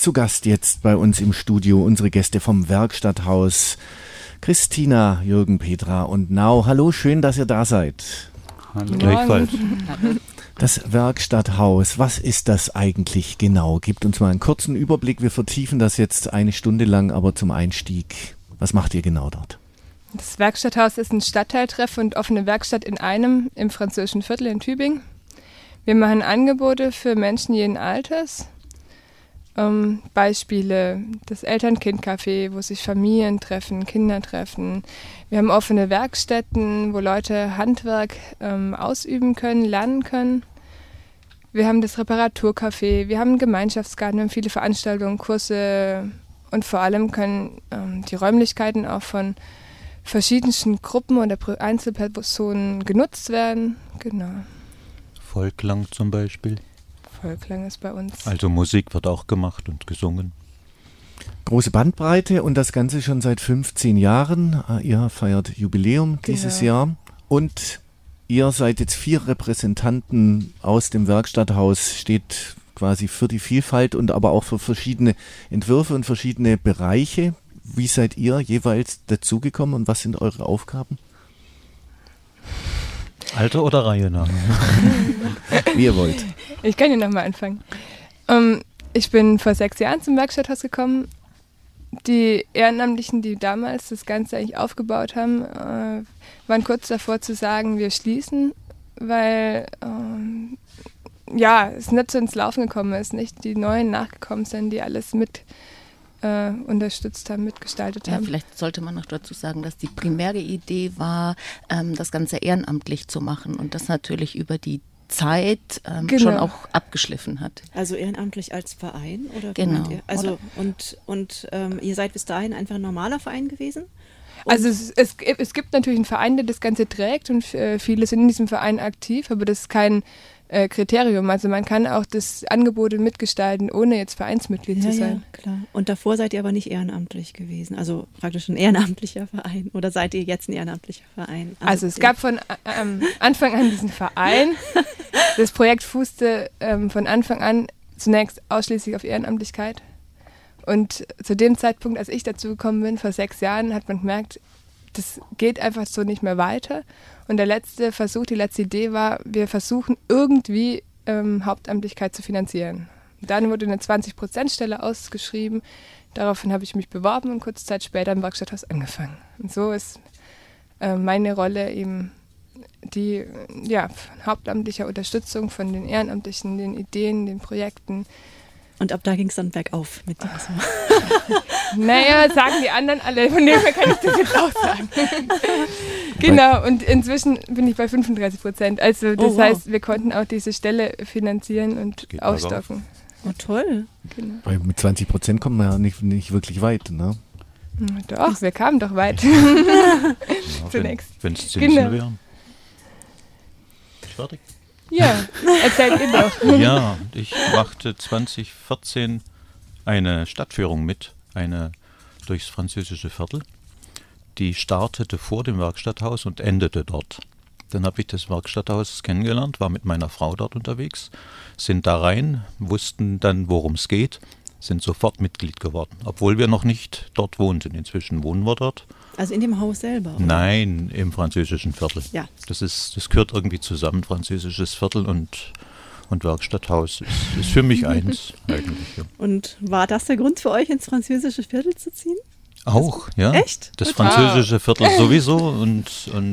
Zu Gast jetzt bei uns im Studio unsere Gäste vom Werkstatthaus, Christina, Jürgen, Petra und Nau. Hallo, schön, dass ihr da seid. Hallo. Gleichfalls. Das Werkstatthaus, was ist das eigentlich genau? Gebt uns mal einen kurzen Überblick. Wir vertiefen das jetzt eine Stunde lang, aber zum Einstieg, was macht ihr genau dort? Das Werkstatthaus ist ein Stadtteiltreff und offene Werkstatt in einem im französischen Viertel in Tübingen. Wir machen Angebote für Menschen jeden Alters. Beispiele, das Eltern-Kind-Café, wo sich Familien treffen, Kinder treffen. Wir haben offene Werkstätten, wo Leute Handwerk ausüben können, lernen können. Wir haben das Reparaturcafé, wir haben einen Gemeinschaftsgarten, wir haben viele Veranstaltungen, Kurse und vor allem können die Räumlichkeiten auch von verschiedensten Gruppen oder Einzelpersonen genutzt werden. Genau. Vollklang zum Beispiel. Vollklang ist bei uns. Also Musik wird auch gemacht und gesungen. Große Bandbreite und das Ganze schon seit 15 Jahren. Ihr feiert Jubiläum dieses Jahr und ihr seid jetzt 4 Repräsentanten aus dem Werkstatthaus, steht quasi für die Vielfalt und aber auch für verschiedene Entwürfe und verschiedene Bereiche. Wie seid ihr jeweils dazugekommen und was sind eure Aufgaben? Alter oder Reihe nach? Wie ihr wollt. Ich kann ja nochmal anfangen. Ich bin vor 6 Jahren zum Werkstatthaus gekommen. Die Ehrenamtlichen, die damals das Ganze eigentlich aufgebaut haben, waren kurz davor zu sagen, wir schließen, weil es nicht so ins Laufen gekommen ist, nicht die Neuen nachgekommen sind, die alles mit unterstützt haben, mitgestaltet haben. Vielleicht sollte man noch dazu sagen, dass die primäre Idee war, das Ganze ehrenamtlich zu machen und das natürlich über die Zeit schon auch abgeschliffen hat. Also ehrenamtlich als Verein? Oder genau. Ihr? Also und ihr seid bis dahin einfach ein normaler Verein gewesen? Also es gibt natürlich einen Verein, der das Ganze trägt und viele sind in diesem Verein aktiv, aber das ist kein Kriterium. Also man kann auch das Angebot mitgestalten, ohne jetzt Vereinsmitglied zu sein. Ja, klar. Und davor seid ihr aber nicht ehrenamtlich gewesen, also praktisch ein ehrenamtlicher Verein. Oder seid ihr jetzt ein ehrenamtlicher Verein? Also es gab von Anfang an diesen Verein. Das Projekt fußte von Anfang an zunächst ausschließlich auf Ehrenamtlichkeit. Und zu dem Zeitpunkt, als ich dazu gekommen bin, vor 6 Jahren, hat man gemerkt, das geht einfach so nicht mehr weiter. Und der letzte Versuch, die letzte Idee war, wir versuchen irgendwie Hauptamtlichkeit zu finanzieren. Dann wurde eine 20%-Stelle ausgeschrieben. Daraufhin habe ich mich beworben und kurze Zeit später im Werkstatthaus angefangen. Und so ist meine Rolle eben die hauptamtliche Unterstützung von den Ehrenamtlichen, den Ideen, den Projekten. Und ab da ging es dann bergauf mit dir. Naja, sagen die anderen alle, von dem her kann ich das jetzt auch sagen. Genau, und inzwischen bin ich bei 35%. Also das heißt, wir konnten auch diese Stelle finanzieren und aufstocken. Oh, toll. Genau. Weil mit 20% kommt man ja nicht wirklich weit, ne? Doch, wir kamen doch weit. Zunächst. Wenn es Zinsen wären. Fertig? Ja, erzählt ihr doch. Ja, ich machte 2014 eine Stadtführung mit, eine durchs französische Viertel. Die startete vor dem Werkstatthaus und endete dort. Dann habe ich das Werkstatthaus kennengelernt, war mit meiner Frau dort unterwegs, sind da rein, wussten dann, worum es geht, sind sofort Mitglied geworden, obwohl wir noch nicht dort wohnten. Inzwischen wohnen wir dort. Also in dem Haus selber? Oder? Nein, im französischen Viertel. Ja. Das gehört irgendwie zusammen, französisches Viertel und Werkstatthaus ist für mich eins eigentlich. Ja. Und war das der Grund für euch, ins französische Viertel zu ziehen? Auch, ja. Echt? Das französische Viertel sowieso und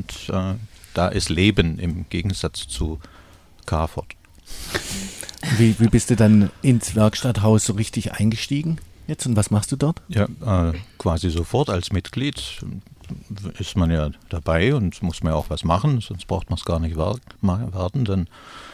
da ist Leben im Gegensatz zu Carford. Wie bist du dann ins Werkstatthaus so richtig eingestiegen jetzt und was machst du dort? Ja, quasi sofort als Mitglied ist man ja dabei und muss man ja auch was machen, sonst braucht man es gar nicht warten. Dann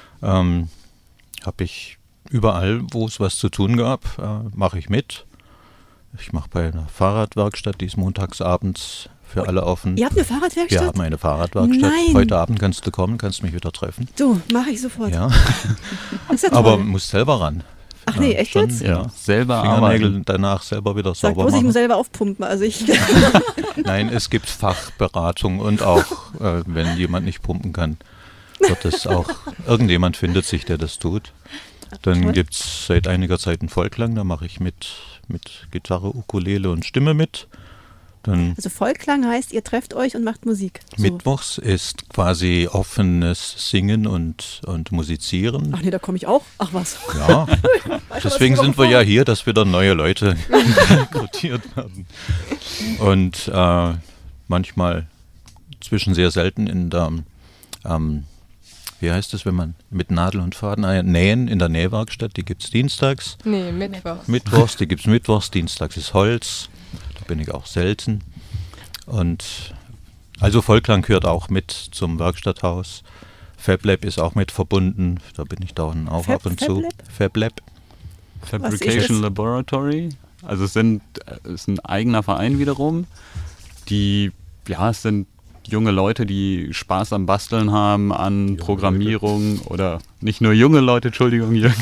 habe ich überall, wo es was zu tun gab, mache ich mit. Ich mache bei einer Fahrradwerkstatt, die ist montagsabends für alle offen. Ihr habt eine Fahrradwerkstatt? Wir haben eine Fahrradwerkstatt. Nein. Heute Abend kannst du kommen, kannst mich wieder treffen. Du, mache ich sofort. Ja. Das ist ja Aber toll. musst selber ran. Ach nee, echt schon, jetzt? Ja, selber Fingernägel arbeiten. danach selber wieder Sag sauber bloß, ich machen. muss selber aufpumpen. Also ich Nein, es gibt Fachberatung und auch, wenn jemand nicht pumpen kann, wird es auch, irgendjemand findet sich, der das tut. Dann gibt es seit einiger Zeit einen Volklang, da mache ich mit Gitarre, Ukulele und Stimme mit. Dann also Volklang heißt, ihr trefft euch und macht Musik. So. Mittwochs ist quasi offenes Singen und Musizieren. Ach nee, da komme ich auch. Ach was. Ja, deswegen sind wir ja hier, dass wieder neue Leute rekrutiert werden. Und manchmal, sehr selten in der, wie heißt es, wenn man mit Nadel und Faden nähen in der Nähwerkstatt, die gibt es dienstags. Nee, mittwochs. Mittwochs, die gibt es mittwochs, dienstags ist Holz. Da bin ich auch selten. Und also Volklang gehört auch mit zum Werkstatthaus. FabLab ist auch mit verbunden. Da bin ich dann auch ab und zu. FabLab. Fabrication Laboratory. Also es ist ein eigener Verein wiederum. Es sind junge Leute, die Spaß am Basteln haben, an Programmierung oder nicht nur junge Leute, Entschuldigung, Jürgen.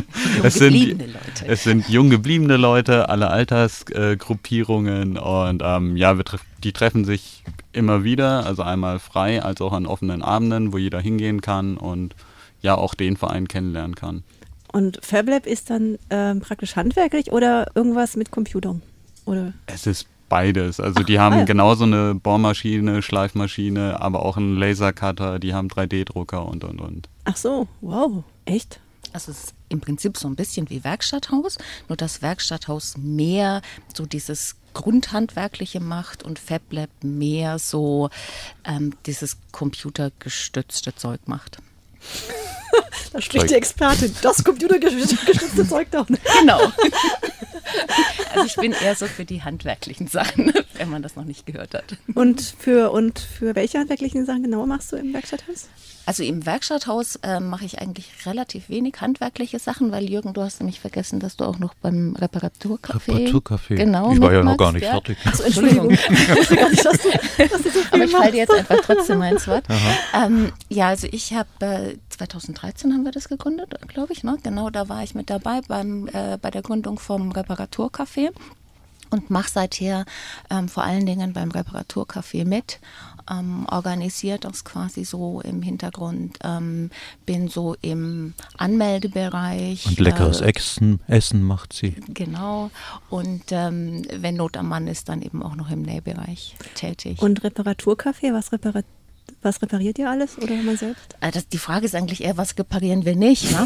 Es sind jung gebliebene Leute, alle Altersgruppierungen und die treffen sich immer wieder, also einmal frei, als auch an offenen Abenden, wo jeder hingehen kann und ja auch den Verein kennenlernen kann. Und FabLab ist dann praktisch handwerklich oder irgendwas mit Computern? Oder? Es ist beides. Also die haben genauso eine Bohrmaschine, Schleifmaschine, aber auch einen Lasercutter, die haben 3D-Drucker und. Ach so, wow, echt? Also es ist im Prinzip so ein bisschen wie Werkstatthaus, nur das Werkstatthaus mehr so dieses Grundhandwerkliche macht und FabLab mehr so dieses computergestützte Zeug macht. Da spricht die Expertin. Das computergestützte Zeug doch nicht. Genau. Also ich bin eher so für die handwerklichen Sachen, wenn man das noch nicht gehört hat. Und für welche handwerklichen Sachen genau machst du im Werkstatthaus? Also im Werkstatthaus mache ich eigentlich relativ wenig handwerkliche Sachen, weil Jürgen, du hast nämlich vergessen, dass du auch noch beim Reparaturcafé. Genau. Ich war ja noch gar nicht fertig. Achso, Entschuldigung. Aber ich falle dir jetzt einfach trotzdem mal ins Wort. Also ich habe 2013 haben wir das gegründet, glaube ich. Ne? Genau, da war ich mit dabei bei der Gründung vom Reparaturcafé und mache seither vor allen Dingen beim Reparaturcafé mit. Organisiert das quasi so im Hintergrund, bin so im Anmeldebereich. Und leckeres Essen macht sie. Genau. Und wenn Not am Mann ist, dann eben auch noch im Nähbereich tätig. Und Reparaturcafé, was repariert ihr alles oder man selbst? Die Frage ist eigentlich eher, was reparieren wir nicht? Ne?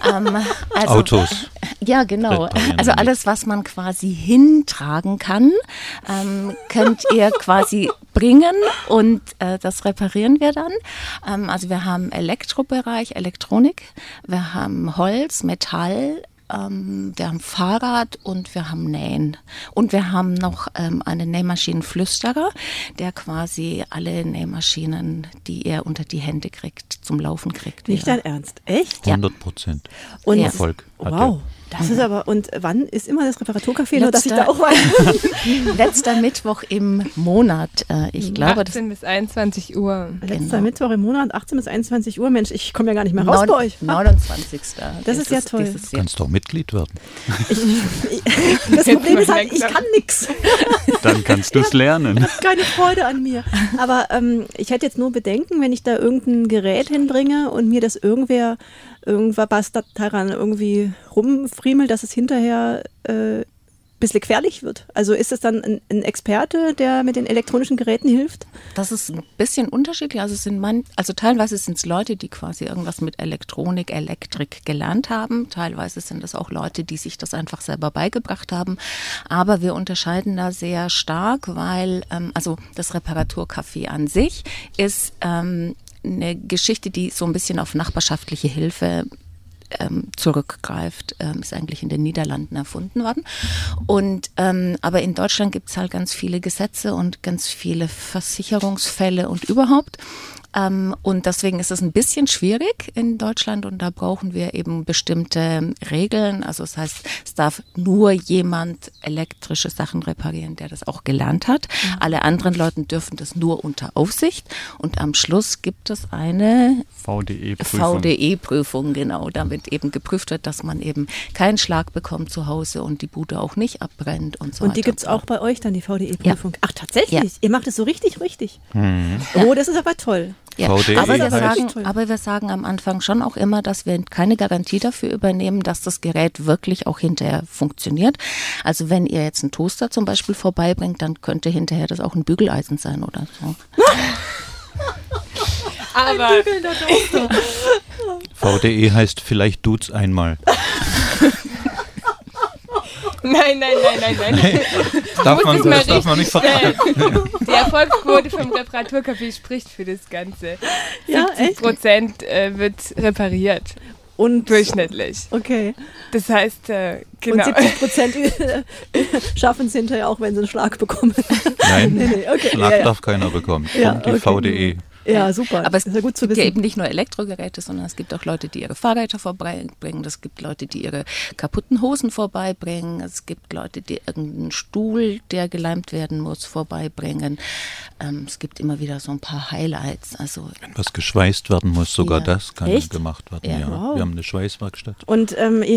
Autos. Ja, genau. Also alles, was man quasi hintragen kann, könnt ihr quasi bringen und das reparieren wir dann. Also wir haben Elektrobereich, Elektronik, wir haben Holz, Metall, wir haben Fahrrad und wir haben Nähen. Und wir haben noch einen Nähmaschinenflüsterer, der quasi alle Nähmaschinen, die er unter die Hände kriegt, zum Laufen kriegt. Nicht dein Ernst? Echt? 100%. Und Erfolg. Wow. Das ist aber, und wann ist immer das Reparaturcafé, nur dass ich da auch weiß? Letzter Mittwoch im Monat. Ich glaube, 18 bis 21 Uhr. Letzter Mittwoch im Monat, 18 bis 21 Uhr. Mensch, ich komme ja gar nicht mehr raus bei euch. 29. Das ist ja toll. Du kannst doch Mitglied werden. Das Problem ist halt, ich kann nichts. Dann kannst du es lernen. Ich habe keine Freude an mir. Aber ich hätte jetzt nur Bedenken, wenn ich da irgendein Gerät hinbringe und mir das irgendwas daran irgendwie rumfriemelt, dass es hinterher ein bisschen gefährlich wird. Also ist es dann ein Experte, der mit den elektronischen Geräten hilft? Das ist ein bisschen unterschiedlich. Also teilweise sind es Leute, die quasi irgendwas mit Elektronik, Elektrik gelernt haben. Teilweise sind es auch Leute, die sich das einfach selber beigebracht haben. Aber wir unterscheiden da sehr stark, weil also das Reparaturcafé an sich ist eine Geschichte, die so ein bisschen auf nachbarschaftliche Hilfe zurückgreift, ist eigentlich in den Niederlanden erfunden worden. Und aber in Deutschland gibt es halt ganz viele Gesetze und ganz viele Versicherungsfälle und überhaupt. Und deswegen ist es ein bisschen schwierig in Deutschland und da brauchen wir eben bestimmte Regeln. Also das heißt, es darf nur jemand elektrische Sachen reparieren, der das auch gelernt hat. Mhm. Alle anderen Leute dürfen das nur unter Aufsicht. Und am Schluss gibt es eine VDE-Prüfung, genau, damit eben geprüft wird, dass man eben keinen Schlag bekommt zu Hause und die Bude auch nicht abbrennt und so weiter. Und die gibt es auch bei euch dann, die VDE-Prüfung? Ja. Ach, tatsächlich? Ja. Ihr macht es so richtig? Mhm. Oh, das ist aber toll. Ja. Aber wir sagen am Anfang schon auch immer, dass wir keine Garantie dafür übernehmen, dass das Gerät wirklich auch hinterher funktioniert. Also wenn ihr jetzt einen Toaster zum Beispiel vorbeibringt, dann könnte hinterher das auch ein Bügeleisen sein oder so. Aber VDE heißt vielleicht du's einmal. Nein. Das darf man nicht verraten. Die Erfolgsquote vom Reparaturcafé spricht für das Ganze. Ja, 70% wird repariert. Und durchschnittlich. Okay. Das heißt, genau. Und 70% schaffen es hinterher auch, wenn sie einen Schlag bekommen. Nein, okay. Schlag darf keiner bekommen. Ja, die VDE. Ja, super. Aber es ist ja gut zu gibt wissen. ja eben nicht nur Elektrogeräte, sondern es gibt auch Leute, die ihre Fahrräder vorbeibringen. Es gibt Leute, die ihre kaputten Hosen vorbeibringen. Es gibt Leute, die irgendeinen Stuhl, der geleimt werden muss, vorbeibringen. Es gibt immer wieder so ein paar Highlights. Also wenn was geschweißt werden muss, sogar das kann gemacht werden. Ja. Ja. Wow. Wir haben eine Schweißwerkstatt. Und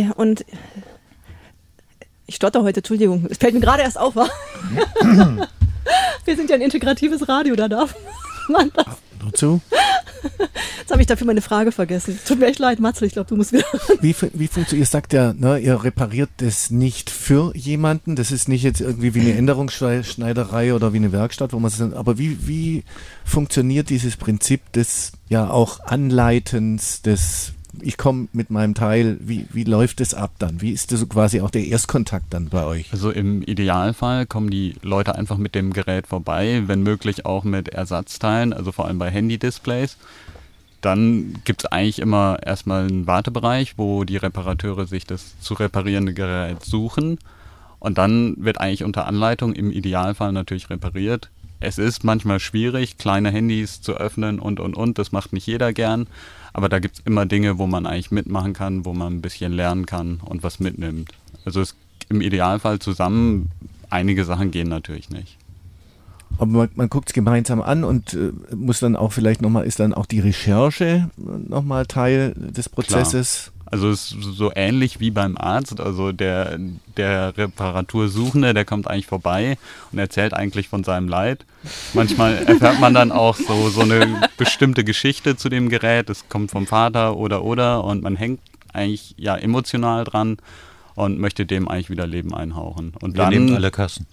ich stotter heute, Entschuldigung, es fällt mir gerade erst auf, wa? Wir sind ja ein integratives Radio, da darf man das. Dazu? Jetzt habe ich dafür meine Frage vergessen. Tut mir echt leid, Matzel, ich glaube, du musst wieder. Wie funktioniert, ihr sagt ja, ne, ihr repariert das nicht für jemanden, das ist nicht jetzt irgendwie wie eine Änderungsschneiderei oder wie eine Werkstatt, wo man es, aber wie funktioniert dieses Prinzip des ja auch Anleitens, des ich komme mit meinem Teil, wie läuft das ab dann? Wie ist das so quasi auch der Erstkontakt dann bei euch? Also im Idealfall kommen die Leute einfach mit dem Gerät vorbei, wenn möglich auch mit Ersatzteilen, also vor allem bei Handy-Displays. Dann gibt es eigentlich immer erstmal einen Wartebereich, wo die Reparateure sich das zu reparierende Gerät suchen. Und dann wird eigentlich unter Anleitung im Idealfall natürlich repariert. Es ist manchmal schwierig, kleine Handys zu öffnen und. Das macht nicht jeder gern. Aber da gibt es immer Dinge, wo man eigentlich mitmachen kann, wo man ein bisschen lernen kann und was mitnimmt. Also im Idealfall zusammen, einige Sachen gehen natürlich nicht. Aber man guckt es gemeinsam an und muss dann auch vielleicht nochmal, ist dann auch die Recherche nochmal Teil des Prozesses? Klar. Also es ist so ähnlich wie beim Arzt, also der Reparatursuchende, der kommt eigentlich vorbei und erzählt eigentlich von seinem Leid. Manchmal erfährt man dann auch so eine bestimmte Geschichte zu dem Gerät, das kommt vom Vater oder und man hängt eigentlich ja emotional dran und möchte dem eigentlich wieder Leben einhauchen. Und wir nehmen alle Kassen.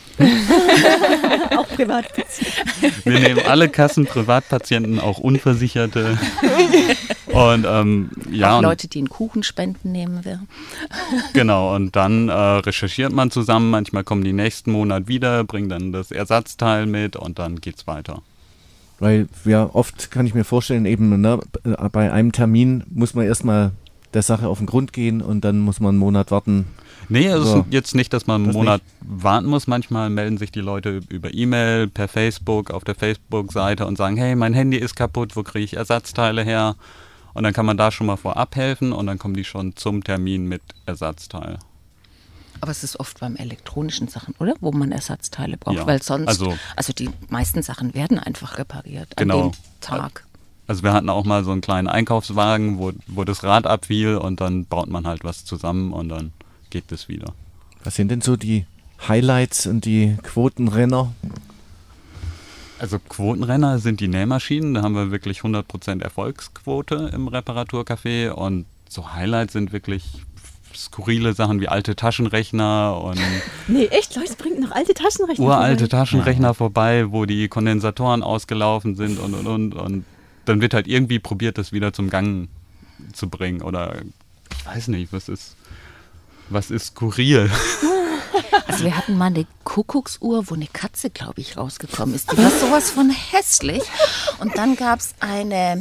Auch Privatpatienten. Wir nehmen alle Kassen, Privatpatienten, auch Unversicherte. Und auch Leute, die einen Kuchen spenden, nehmen wir. Genau, und dann recherchiert man zusammen. Manchmal kommen die nächsten Monat wieder, bringen dann das Ersatzteil mit und dann geht's weiter. Weil ja oft kann ich mir vorstellen, eben bei einem Termin muss man erstmal der Sache auf den Grund gehen und dann muss man einen Monat warten. Nee, es ist jetzt nicht, dass man einen Monat warten muss. Manchmal melden sich die Leute über E-Mail, per Facebook, auf der Facebook-Seite und sagen, hey, mein Handy ist kaputt, wo kriege ich Ersatzteile her? Und dann kann man da schon mal vorab helfen und dann kommen die schon zum Termin mit Ersatzteil. Aber es ist oft beim elektronischen Sachen, oder? Wo man Ersatzteile braucht, ja, weil sonst, also die meisten Sachen werden einfach repariert an dem Tag. Also wir hatten auch mal so einen kleinen Einkaufswagen, wo das Rad abfiel und dann baut man halt was zusammen und dann geht das wieder. Was sind denn so die Highlights und die Quotenrenner? Also Quotenrenner sind die Nähmaschinen, da haben wir wirklich 100% Erfolgsquote im Reparaturcafé und so Highlights sind wirklich skurrile Sachen wie alte Taschenrechner und nee, echt? Leute bringen noch alte Taschenrechner uralte Taschenrechner vorbei, wo die Kondensatoren ausgelaufen sind und dann wird halt irgendwie probiert, das wieder zum Gang zu bringen oder ich weiß nicht, was ist skurril? Also wir hatten mal eine Kuckucksuhr, wo eine Katze, glaube ich, rausgekommen ist. Die war sowas von hässlich. Und dann gab es eine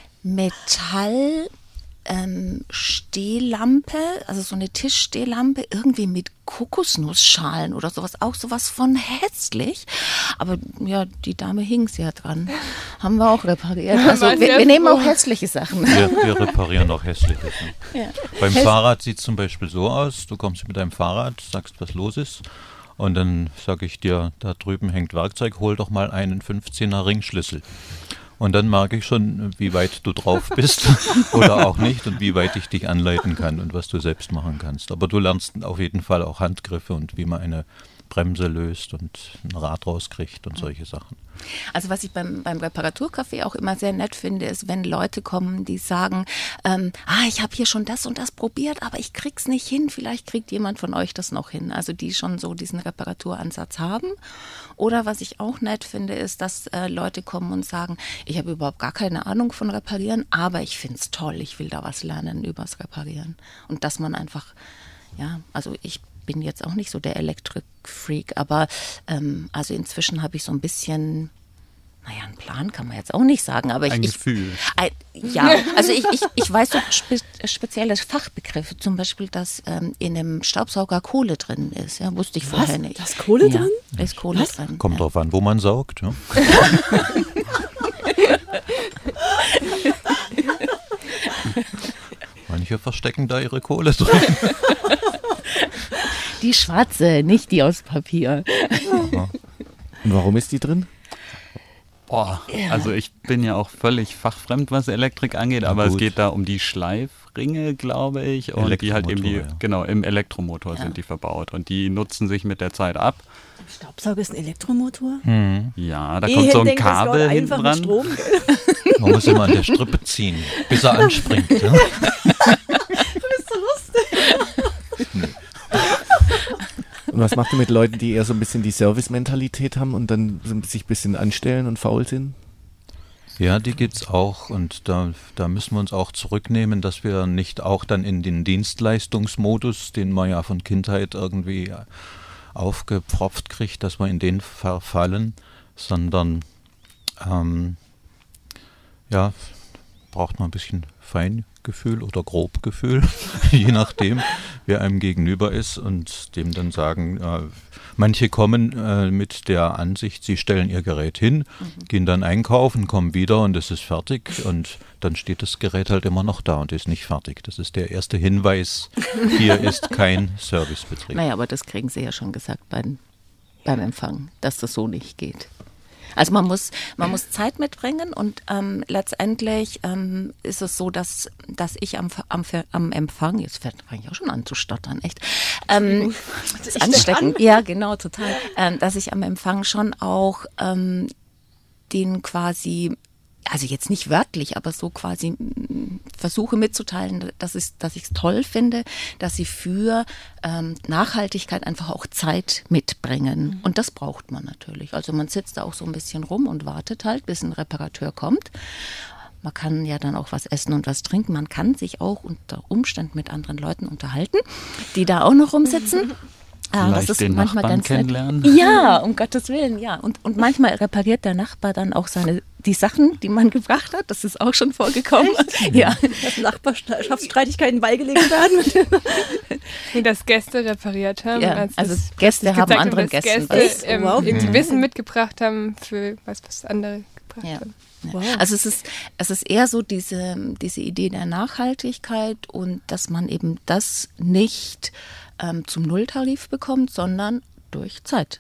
Stehlampe, also so eine Tischstehlampe, irgendwie mit Kokosnussschalen oder sowas, auch sowas von hässlich. Aber ja, die Dame hing sehr dran. Haben wir auch repariert. Also wir nehmen auch hässliche Sachen. Wir reparieren auch hässliche Sachen. Ja. Beim Fahrrad sieht es zum Beispiel so aus, du kommst mit deinem Fahrrad, sagst, was los ist. Und dann sage ich dir, da drüben hängt Werkzeug, hol doch mal einen 15er Ringschlüssel. Und dann merke ich schon, wie weit du drauf bist oder auch nicht und wie weit ich dich anleiten kann und was du selbst machen kannst. Aber du lernst auf jeden Fall auch Handgriffe und wie man eine Bremse löst und ein Rad rauskriegt und solche Sachen. Also was ich beim Reparaturcafé auch immer sehr nett finde, ist, wenn Leute kommen, die sagen, ich habe hier schon das und das probiert, aber ich krieg's nicht hin. Vielleicht kriegt jemand von euch das noch hin. Also die schon so diesen Reparaturansatz haben. Oder was ich auch nett finde, ist, dass Leute kommen und sagen, ich habe überhaupt gar keine Ahnung von Reparieren, aber ich finde es toll, ich will da was lernen übers Reparieren. Und dass man einfach, also ich bin jetzt auch nicht so der Elektrik-Freak, aber also inzwischen habe ich so ein bisschen, einen Plan kann man jetzt auch nicht sagen, aber ein Gefühl. Also ich weiß so spezielle Fachbegriffe, zum Beispiel, dass in einem Staubsauger Kohle drin ist, wusste ich vorher nicht. Da ist Kohle drin? Da ist Kohle drin. Kommt drauf an, wo man saugt. Ja. Manche verstecken da ihre Kohle drin. Die schwarze, nicht die aus Papier. Aha. Und warum ist die drin? Also ich bin ja auch völlig fachfremd, was Elektrik angeht, aber es geht da um die Schleifringe, glaube ich, und die halt eben im Elektromotor sind die verbaut und die nutzen sich mit der Zeit ab. Staubsauger ist ein Elektromotor? Ja, da kommt so ein Kabel hinten dran. Strom. Man muss immer an der Strippe ziehen, bis er anspringt. Ja? Du bist so lustig. Und was macht ihr mit Leuten, die eher so ein bisschen die Service-Mentalität haben und dann sich ein bisschen anstellen und faul sind? Ja, die gibt's auch und da müssen wir uns auch zurücknehmen, dass wir nicht auch dann in den Dienstleistungsmodus, den man ja von Kindheit irgendwie aufgepfropft kriegt, dass wir in den verfallen, sondern braucht man ein bisschen Feingefühl oder Grobgefühl, je nachdem, wer einem gegenüber ist und dem dann sagen, manche kommen mit der Ansicht, sie stellen ihr Gerät hin, gehen dann einkaufen, kommen wieder und es ist fertig und dann steht das Gerät halt immer noch da und ist nicht fertig. Das ist der erste Hinweis, hier ist kein Servicebetrieb. Naja, aber das kriegen Sie ja schon gesagt beim Empfang, dass das so nicht geht. Also man muss Zeit mitbringen und letztendlich ist es so, dass ich am Empfang, jetzt fange ich auch schon an zu stottern, echt, das ist ansteckend, ja genau, total, dass ich am Empfang schon auch den quasi, also jetzt nicht wörtlich, aber so quasi versuche mitzuteilen, dass ich es toll finde, dass sie für Nachhaltigkeit einfach auch Zeit mitbringen. Und das braucht man natürlich. Also man sitzt da auch so ein bisschen rum und wartet halt, bis ein Reparateur kommt. Man kann ja dann auch was essen und was trinken. Man kann sich auch unter Umständen mit anderen Leuten unterhalten, die da auch noch rumsitzen. Vielleicht das ist den manchmal Nachbarn ganz nett. kennenlernen. Ja, um Gottes Willen, ja. Und manchmal repariert der Nachbar dann auch die Sachen, die man gebracht hat. Das ist auch schon vorgekommen. Ja. Dass Nachbarschaftsstreitigkeiten beigelegt werden. Dass Gäste repariert haben. Ja, also Gäste haben anderen Gästen irgendwie Wissen mitgebracht haben für was andere gebracht haben. Wow. Also es ist eher so diese Idee der Nachhaltigkeit und dass man eben das nicht zum Nulltarif bekommt, sondern durch Zeit,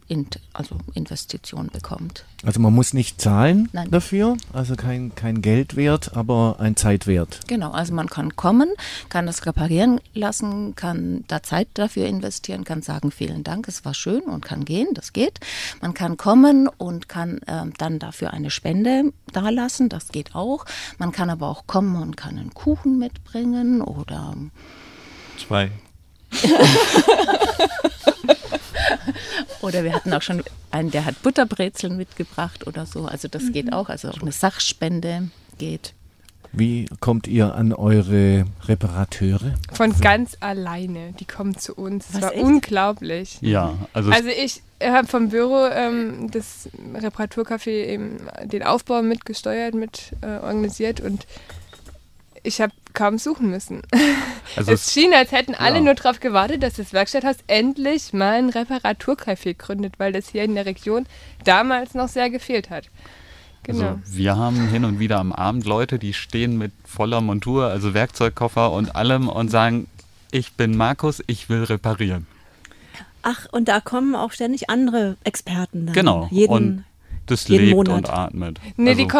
Investition bekommt. Also man muss nicht zahlen Nein. dafür, also kein Geldwert, aber ein Zeitwert. Genau, also man kann kommen, kann das reparieren lassen, kann da Zeit dafür investieren, kann sagen, vielen Dank, es war schön und kann gehen, das geht. Man kann kommen und kann dann dafür eine Spende dalassen, das geht auch. Man kann aber auch kommen und kann einen Kuchen mitbringen oder 2. Oder wir hatten auch schon einen, der hat Butterbrezeln mitgebracht oder so. Also das geht auch. Also auch eine Sachspende geht. Wie kommt ihr an eure Reparateure? Von ganz alleine. Die kommen zu uns. Das war echt? Unglaublich. Ja, also Ich habe vom Büro das Reparaturcafé eben den Aufbau mitgesteuert, organisiert und ich habe kaum suchen müssen. Also es schien, als hätten alle nur darauf gewartet, dass das Werkstatthaus endlich mal ein Reparaturcafé gründet, weil das hier in der Region damals noch sehr gefehlt hat. Genau. Also wir haben hin und wieder am Abend Leute, die stehen mit voller Montur, also Werkzeugkoffer und allem und sagen, ich bin Markus, ich will reparieren. Ach, und da kommen auch ständig andere Experten dann. Genau. Jeden und das jeden lebt Monat. und atmet. Nee, also, die kommen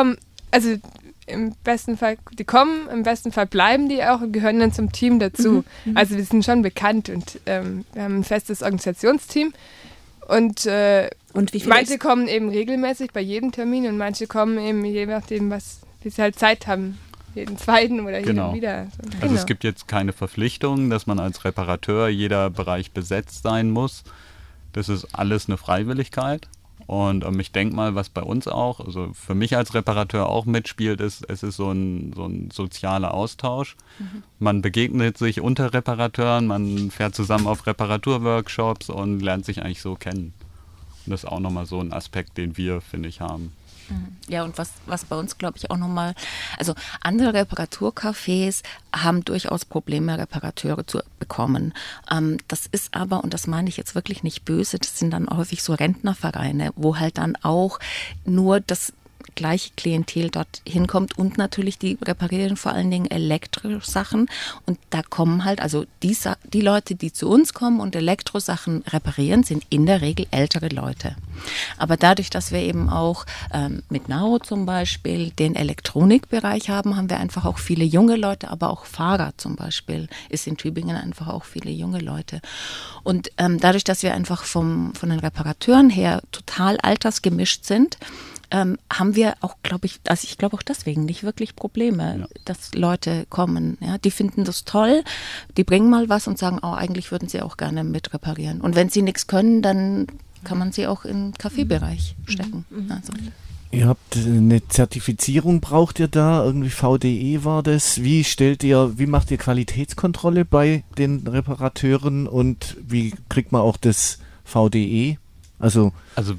also im besten Fall, die kommen, im besten Fall bleiben die auch und gehören dann zum Team dazu. Also wir sind schon bekannt und wir haben ein festes Organisationsteam. Und wie manche kommen eben regelmäßig bei jedem Termin und manche kommen eben je nachdem, wie sie halt Zeit haben. Jeden zweiten oder jeden wieder. Also es gibt jetzt keine Verpflichtung, dass man als Reparateur jeder Bereich besetzt sein muss. Das ist alles eine Freiwilligkeit. Und ich denke mal, was bei uns auch, also für mich als Reparateur auch mitspielt, es ist so ein sozialer Austausch. Man begegnet sich unter Reparateuren, man fährt zusammen auf Reparaturworkshops und lernt sich eigentlich so kennen. Und das ist auch nochmal so ein Aspekt, den wir, finde ich, haben. Ja, und was bei uns, glaube ich, auch nochmal, also andere Reparaturcafés haben durchaus Probleme, Reparateure zu bekommen. Das ist aber, und das meine ich jetzt wirklich nicht böse, das sind dann häufig so Rentnervereine, wo halt dann auch nur das gleiche Klientel dort hinkommt und natürlich die reparieren vor allen Dingen Elektrosachen und da kommen halt, also die Leute, die zu uns kommen und Elektrosachen reparieren, sind in der Regel ältere Leute. Aber dadurch, dass wir eben auch mit Nao zum Beispiel den Elektronikbereich haben, haben wir einfach auch viele junge Leute, aber auch Fahrer zum Beispiel ist in Tübingen einfach auch viele junge Leute. Und dadurch, dass wir einfach von den Reparateuren her total altersgemischt sind, haben wir auch, glaube ich, also ich glaube auch deswegen nicht wirklich Probleme, dass Leute kommen. Ja, die finden das toll, die bringen mal was und sagen, eigentlich würden sie auch gerne mit reparieren. Und wenn sie nichts können, dann kann man sie auch in den Kaffeebereich stecken. Also. Ihr habt eine Zertifizierung, braucht ihr da? Irgendwie VDE war das. Wie macht ihr Qualitätskontrolle bei den Reparateuren und wie kriegt man auch das VDE? Also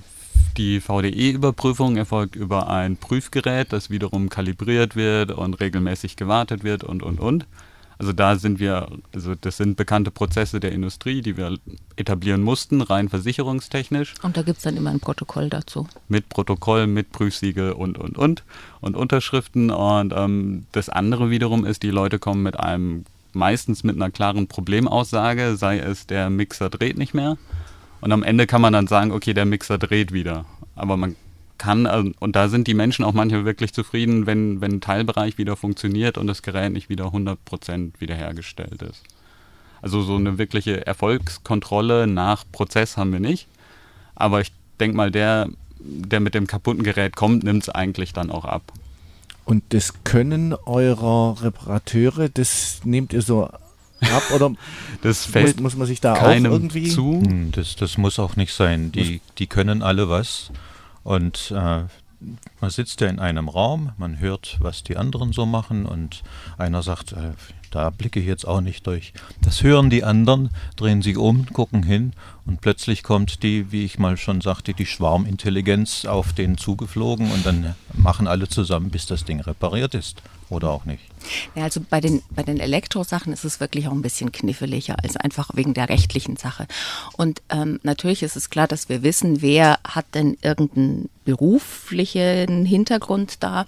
die VDE-Überprüfung erfolgt über ein Prüfgerät, das wiederum kalibriert wird und regelmäßig gewartet wird und. Also das sind bekannte Prozesse der Industrie, die wir etablieren mussten, rein versicherungstechnisch. Und da gibt es dann immer ein Protokoll dazu. Mit Protokoll, mit Prüfsiegel und Unterschriften. Und das andere wiederum ist, die Leute kommen meistens mit einer klaren Problemaussage, sei es der Mixer dreht nicht mehr. Und am Ende kann man dann sagen, okay, der Mixer dreht wieder. Aber man kann, und da sind die Menschen auch manchmal wirklich zufrieden, wenn ein Teilbereich wieder funktioniert und das Gerät nicht wieder 100% wiederhergestellt ist. Also so eine wirkliche Erfolgskontrolle nach Prozess haben wir nicht. Aber ich denke mal, der mit dem kaputten Gerät kommt, nimmt es eigentlich dann auch ab. Und das Können eurer Reparateure, das nehmt ihr so ab oder das fällt muss man sich da auch irgendwie zu? Das muss auch nicht sein. Die können alle was und man sitzt ja in einem Raum, man hört, was die anderen so machen und einer sagt, da blicke ich jetzt auch nicht durch. Das hören die anderen, drehen sich um, gucken hin und plötzlich kommt die, wie ich mal schon sagte, die Schwarmintelligenz auf den zugeflogen und dann machen alle zusammen, bis das Ding repariert ist. Oder auch nicht? Ja, also bei den Elektrosachen ist es wirklich auch ein bisschen kniffliger, also einfach wegen der rechtlichen Sache. Und natürlich ist es klar, dass wir wissen, wer hat denn irgendeinen beruflichen Hintergrund da.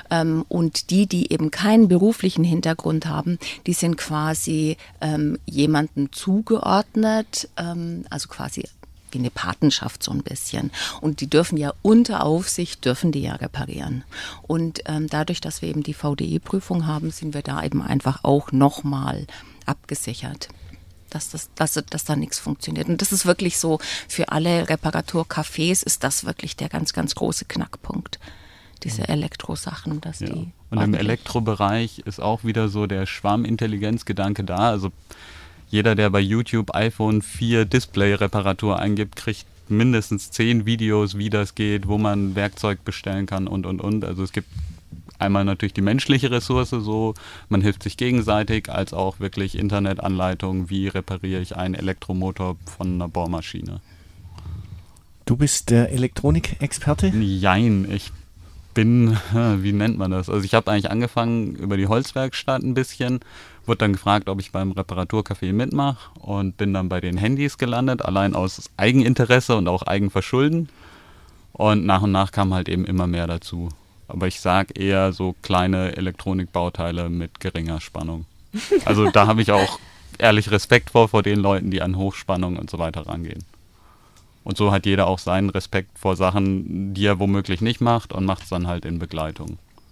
Und die eben keinen beruflichen Hintergrund haben, die sind quasi jemandem zugeordnet, also quasi wie eine Patenschaft so ein bisschen. Und die dürfen ja unter Aufsicht, dürfen die ja reparieren. Und dadurch, dass wir eben die VDE-Prüfung haben, sind wir da eben einfach auch nochmal abgesichert, dass da nichts funktioniert. Und das ist wirklich so, für alle Reparaturcafés ist das wirklich der ganz, ganz große Knackpunkt. Diese Elektrosachen, dass die... Und im Elektrobereich ist auch wieder so der Schwarmintelligenzgedanke da. Also jeder, der bei YouTube iPhone 4 Display-Reparatur eingibt, kriegt mindestens 10 Videos, wie das geht, wo man Werkzeug bestellen kann und. Also es gibt einmal natürlich die menschliche Ressource, so man hilft sich gegenseitig, als auch wirklich Internetanleitungen, wie repariere ich einen Elektromotor von einer Bohrmaschine. Du bist der Elektronikexperte? Jein, ich bin, wie nennt man das? Also ich habe eigentlich angefangen über die Holzwerkstatt ein bisschen, wurde dann gefragt, ob ich beim Reparaturcafé mitmache und bin dann bei den Handys gelandet, allein aus Eigeninteresse und auch Eigenverschulden. Und nach kam halt eben immer mehr dazu. Aber ich sage eher so kleine Elektronikbauteile mit geringer Spannung. Also da habe ich auch ehrlich Respekt vor den Leuten, die an Hochspannung und so weiter rangehen. Und so hat jeder auch seinen Respekt vor Sachen, die er womöglich nicht macht und macht es dann halt in Begleitung.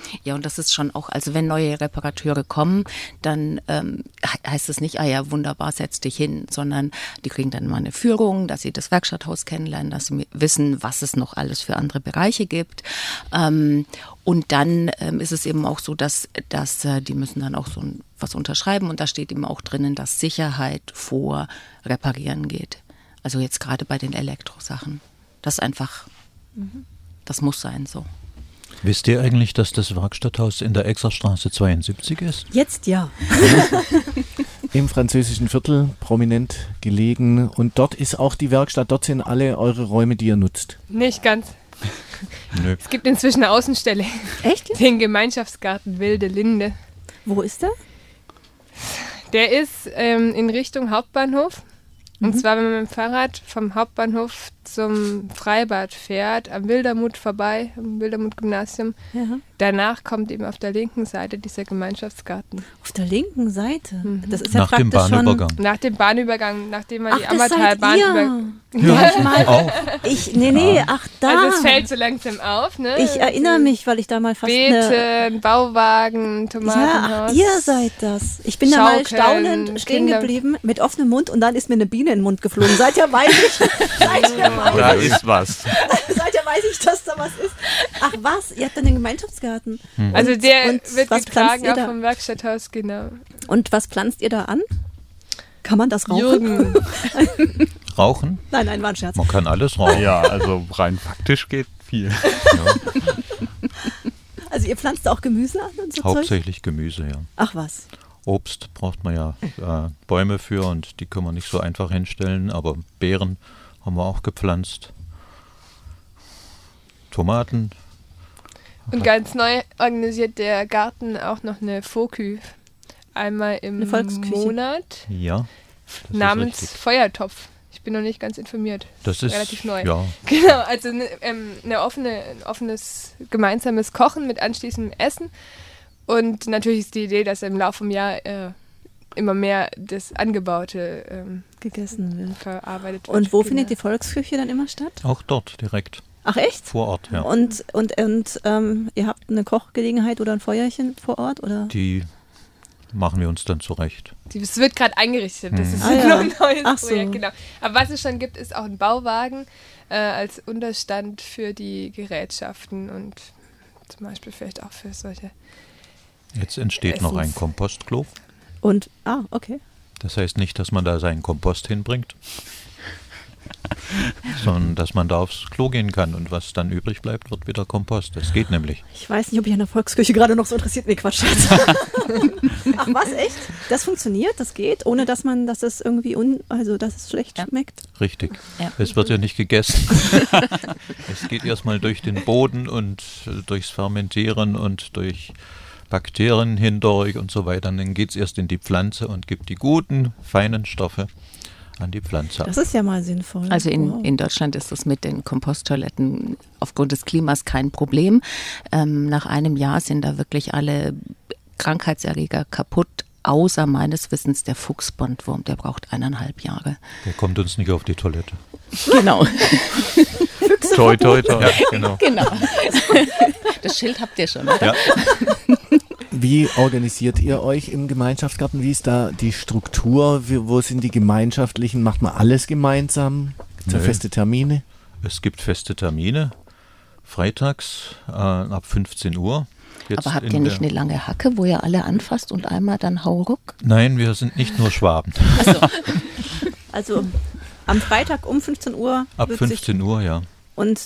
Ja, und das ist schon auch, also wenn neue Reparateure kommen, dann heißt es nicht, ja, wunderbar, setz dich hin, sondern die kriegen dann mal eine Führung, dass sie das Werkstatthaus kennenlernen, dass sie wissen, was es noch alles für andere Bereiche gibt. Und dann ist es eben auch so, dass die müssen dann auch so was unterschreiben und da steht eben auch drinnen, dass Sicherheit vor Reparieren geht. Also jetzt gerade bei den Elektrosachen. Das einfach, das muss sein so. Wisst ihr eigentlich, dass das Werkstatthaus in der Exerstraße 72 ist? Jetzt ja. Im französischen Viertel, prominent gelegen. Und dort ist auch die Werkstatt, dort sind alle eure Räume, die ihr nutzt. Nicht ganz. Nö. Es gibt inzwischen eine Außenstelle. Echt? Den Gemeinschaftsgarten Wilde Linde. Wo ist der? Der ist in Richtung Hauptbahnhof. Und zwar, wenn man mit dem Fahrrad vom Hauptbahnhof zum Freibad fährt, am Wildermuth vorbei, am Wildermuth-Gymnasium. Ja. Danach kommt eben auf der linken Seite dieser Gemeinschaftsgarten. Auf der linken Seite? Das ist Nach ja dem praktisch Bahnübergang. Nach dem Bahnübergang, nachdem man die Ach, das seid Ammertalbahn ihr. über... Manchmal. Auch. Ach da. Also es fällt so langsam auf, ne? Ich erinnere mich, weil ich da mal fast Beete, Bauwagen, Ja, Tomatenhaus. ach, ihr seid das. Ich bin da mal Schaukeln, staunend stehen Kinder- geblieben, mit offenem Mund und dann ist mir eine Biene in den Mund geflogen. Seither weiß Da ist was. ich, dass da was ist. Ach was, ihr habt dann den Gemeinschaftsgarten. Also der und wird was getragen pflanzt ihr auch da? vom Werkstatthaus, genau. Und was pflanzt ihr da an? Kann man das rauchen? Jürgen. Rauchen? Nein, war ein Scherz. Man kann alles rauchen. Ja, also rein faktisch geht viel. Also ihr pflanzt auch Gemüse an und so Zeug? Hauptsächlich Gemüse, ja. Ach was. Obst braucht man ja Bäume für und die können wir nicht so einfach hinstellen, aber Beeren haben wir auch gepflanzt. Tomaten. Und ganz neu organisiert der Garten auch noch eine Fokü. Einmal im Eine Volksküche. Monat Ja. das ist namens richtig. Feuertopf. Ich bin noch nicht ganz informiert. Das ist relativ neu. Ja, Genau, also ein offenes gemeinsames Kochen mit anschließendem Essen. Und natürlich ist die Idee, dass im Laufe des Jahres immer mehr das Angebaute Gegessen wird. verarbeitet wird. Und wo Genau. findet die Volksküche dann immer statt? auch dort direkt Ach echt? vor Ort. Ja. Und ihr habt eine Kochgelegenheit oder ein Feuerchen vor Ort? Oder? Die machen wir uns dann zurecht. Es wird gerade eingerichtet, das ist Ah, noch ja. ein neues Ach so. Projekt, genau. Aber was es schon gibt, ist auch ein Bauwagen als Unterstand für die Gerätschaften und zum Beispiel vielleicht auch für solche. Jetzt entsteht noch ein Essens. Kompostklo. Und, okay. Das heißt nicht, dass man da seinen Kompost hinbringt, sondern dass man da aufs Klo gehen kann und was dann übrig bleibt, wird wieder Kompost. Das geht nämlich. Ich weiß nicht, ob ich an der Volksküche gerade noch so interessiert. Nee, Quatsch. Ach was, echt? Das funktioniert, das geht, ohne dass es irgendwie dass es schlecht schmeckt? Richtig. Ja. Es wird ja nicht gegessen. Es geht erstmal durch den Boden und durchs Fermentieren und durch Bakterien hindurch und so weiter. Dann geht es erst in die Pflanze und gibt die guten, feinen Stoffe an die Pflanze ab. Das ist ja mal sinnvoll. Also Wow. in Deutschland ist das mit den Komposttoiletten aufgrund des Klimas kein Problem. Nach einem Jahr sind da wirklich alle Krankheitserreger kaputt, außer meines Wissens der Fuchsbandwurm, der braucht 1,5 Jahre. Der kommt uns nicht auf die Toilette. Genau. Toi, toi, toi. Ja, genau. Genau. Das Schild habt ihr schon, oder? Ja. Wie organisiert ihr euch im Gemeinschaftsgarten? Wie ist da die Struktur? Wo sind die gemeinschaftlichen? Macht man alles gemeinsam? Gibt es da Nö. feste Termine? Es gibt feste Termine, freitags ab 15 Uhr. Jetzt Aber habt in ihr nicht der- eine lange Hacke, wo ihr alle anfasst und einmal dann hauruck? Nein, wir sind nicht nur Schwaben. Also am Freitag um 15 Uhr. Ab wird 15 Uhr, ja. Und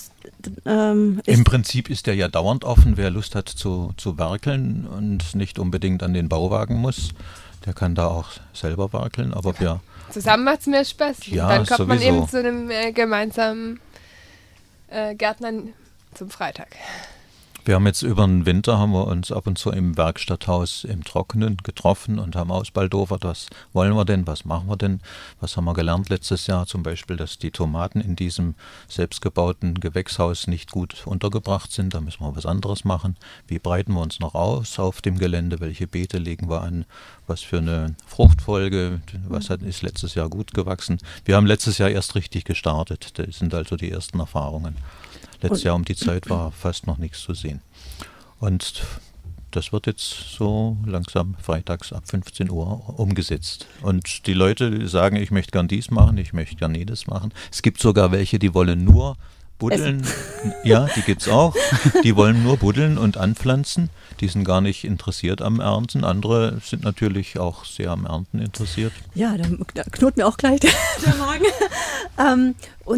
Im Prinzip ist der ja dauernd offen. Wer Lust hat zu werkeln und nicht unbedingt an den Bauwagen muss, der kann da auch selber werkeln. Aber wir, Zusammen macht es mehr Spaß. Ja, Dann kommt man sowieso. eben zu einem gemeinsamen Gärtnern zum Freitag. wir haben jetzt über den Winter haben wir uns ab und zu im Werkstatthaus im Trockenen getroffen und haben ausbaldowert, was wollen wir denn, was machen wir denn, was haben wir gelernt letztes Jahr, zum Beispiel, dass die Tomaten in diesem selbstgebauten Gewächshaus nicht gut untergebracht sind, da müssen wir was anderes machen. Wie breiten wir uns noch aus auf dem Gelände, welche Beete legen wir an, was für eine Fruchtfolge, was ist letztes Jahr gut gewachsen. Wir haben letztes Jahr erst richtig gestartet, das sind also die ersten Erfahrungen. Letztes Jahr um die Zeit war fast noch nichts zu sehen. Und das wird jetzt so langsam freitags ab 15 Uhr umgesetzt. Und die Leute sagen, ich möchte gern dies machen, ich möchte gern jedes machen. Es gibt sogar welche, die wollen nur buddeln. Ja, die gibt's auch. Die wollen nur buddeln und anpflanzen. Die sind gar nicht interessiert am Ernten. Andere sind natürlich auch sehr am Ernten interessiert. Ja, da knurrt mir auch gleich der Magen.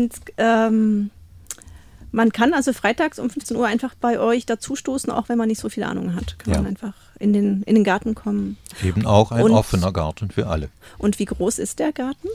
Man kann also freitags um 15 Uhr einfach bei euch dazustoßen, auch wenn man nicht so viel Ahnung hat. Kann man einfach in den Garten kommen. Eben auch ein offener Garten für alle. Und wie groß ist der Garten?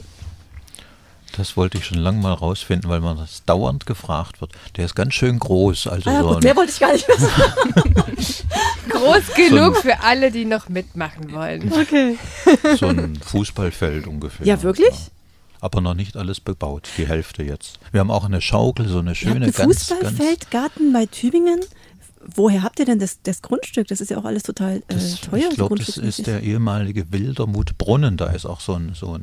Das wollte ich schon lange mal rausfinden, weil man das dauernd gefragt wird. Der ist ganz schön groß. Also gut, mehr wollte ich gar nicht wissen. Groß genug für alle, die noch mitmachen wollen. Okay. So ein Fußballfeld ungefähr. Ja, wirklich? Ja. Aber noch nicht alles bebaut, die Hälfte jetzt. Wir haben auch eine Schaukel, so eine schöne, Fußballfeldgarten bei Tübingen. Woher habt ihr denn das Grundstück? Das ist ja auch alles total teuer. Ich glaube, das ist der ehemalige Wildermuth-Brunnen. Da ist auch so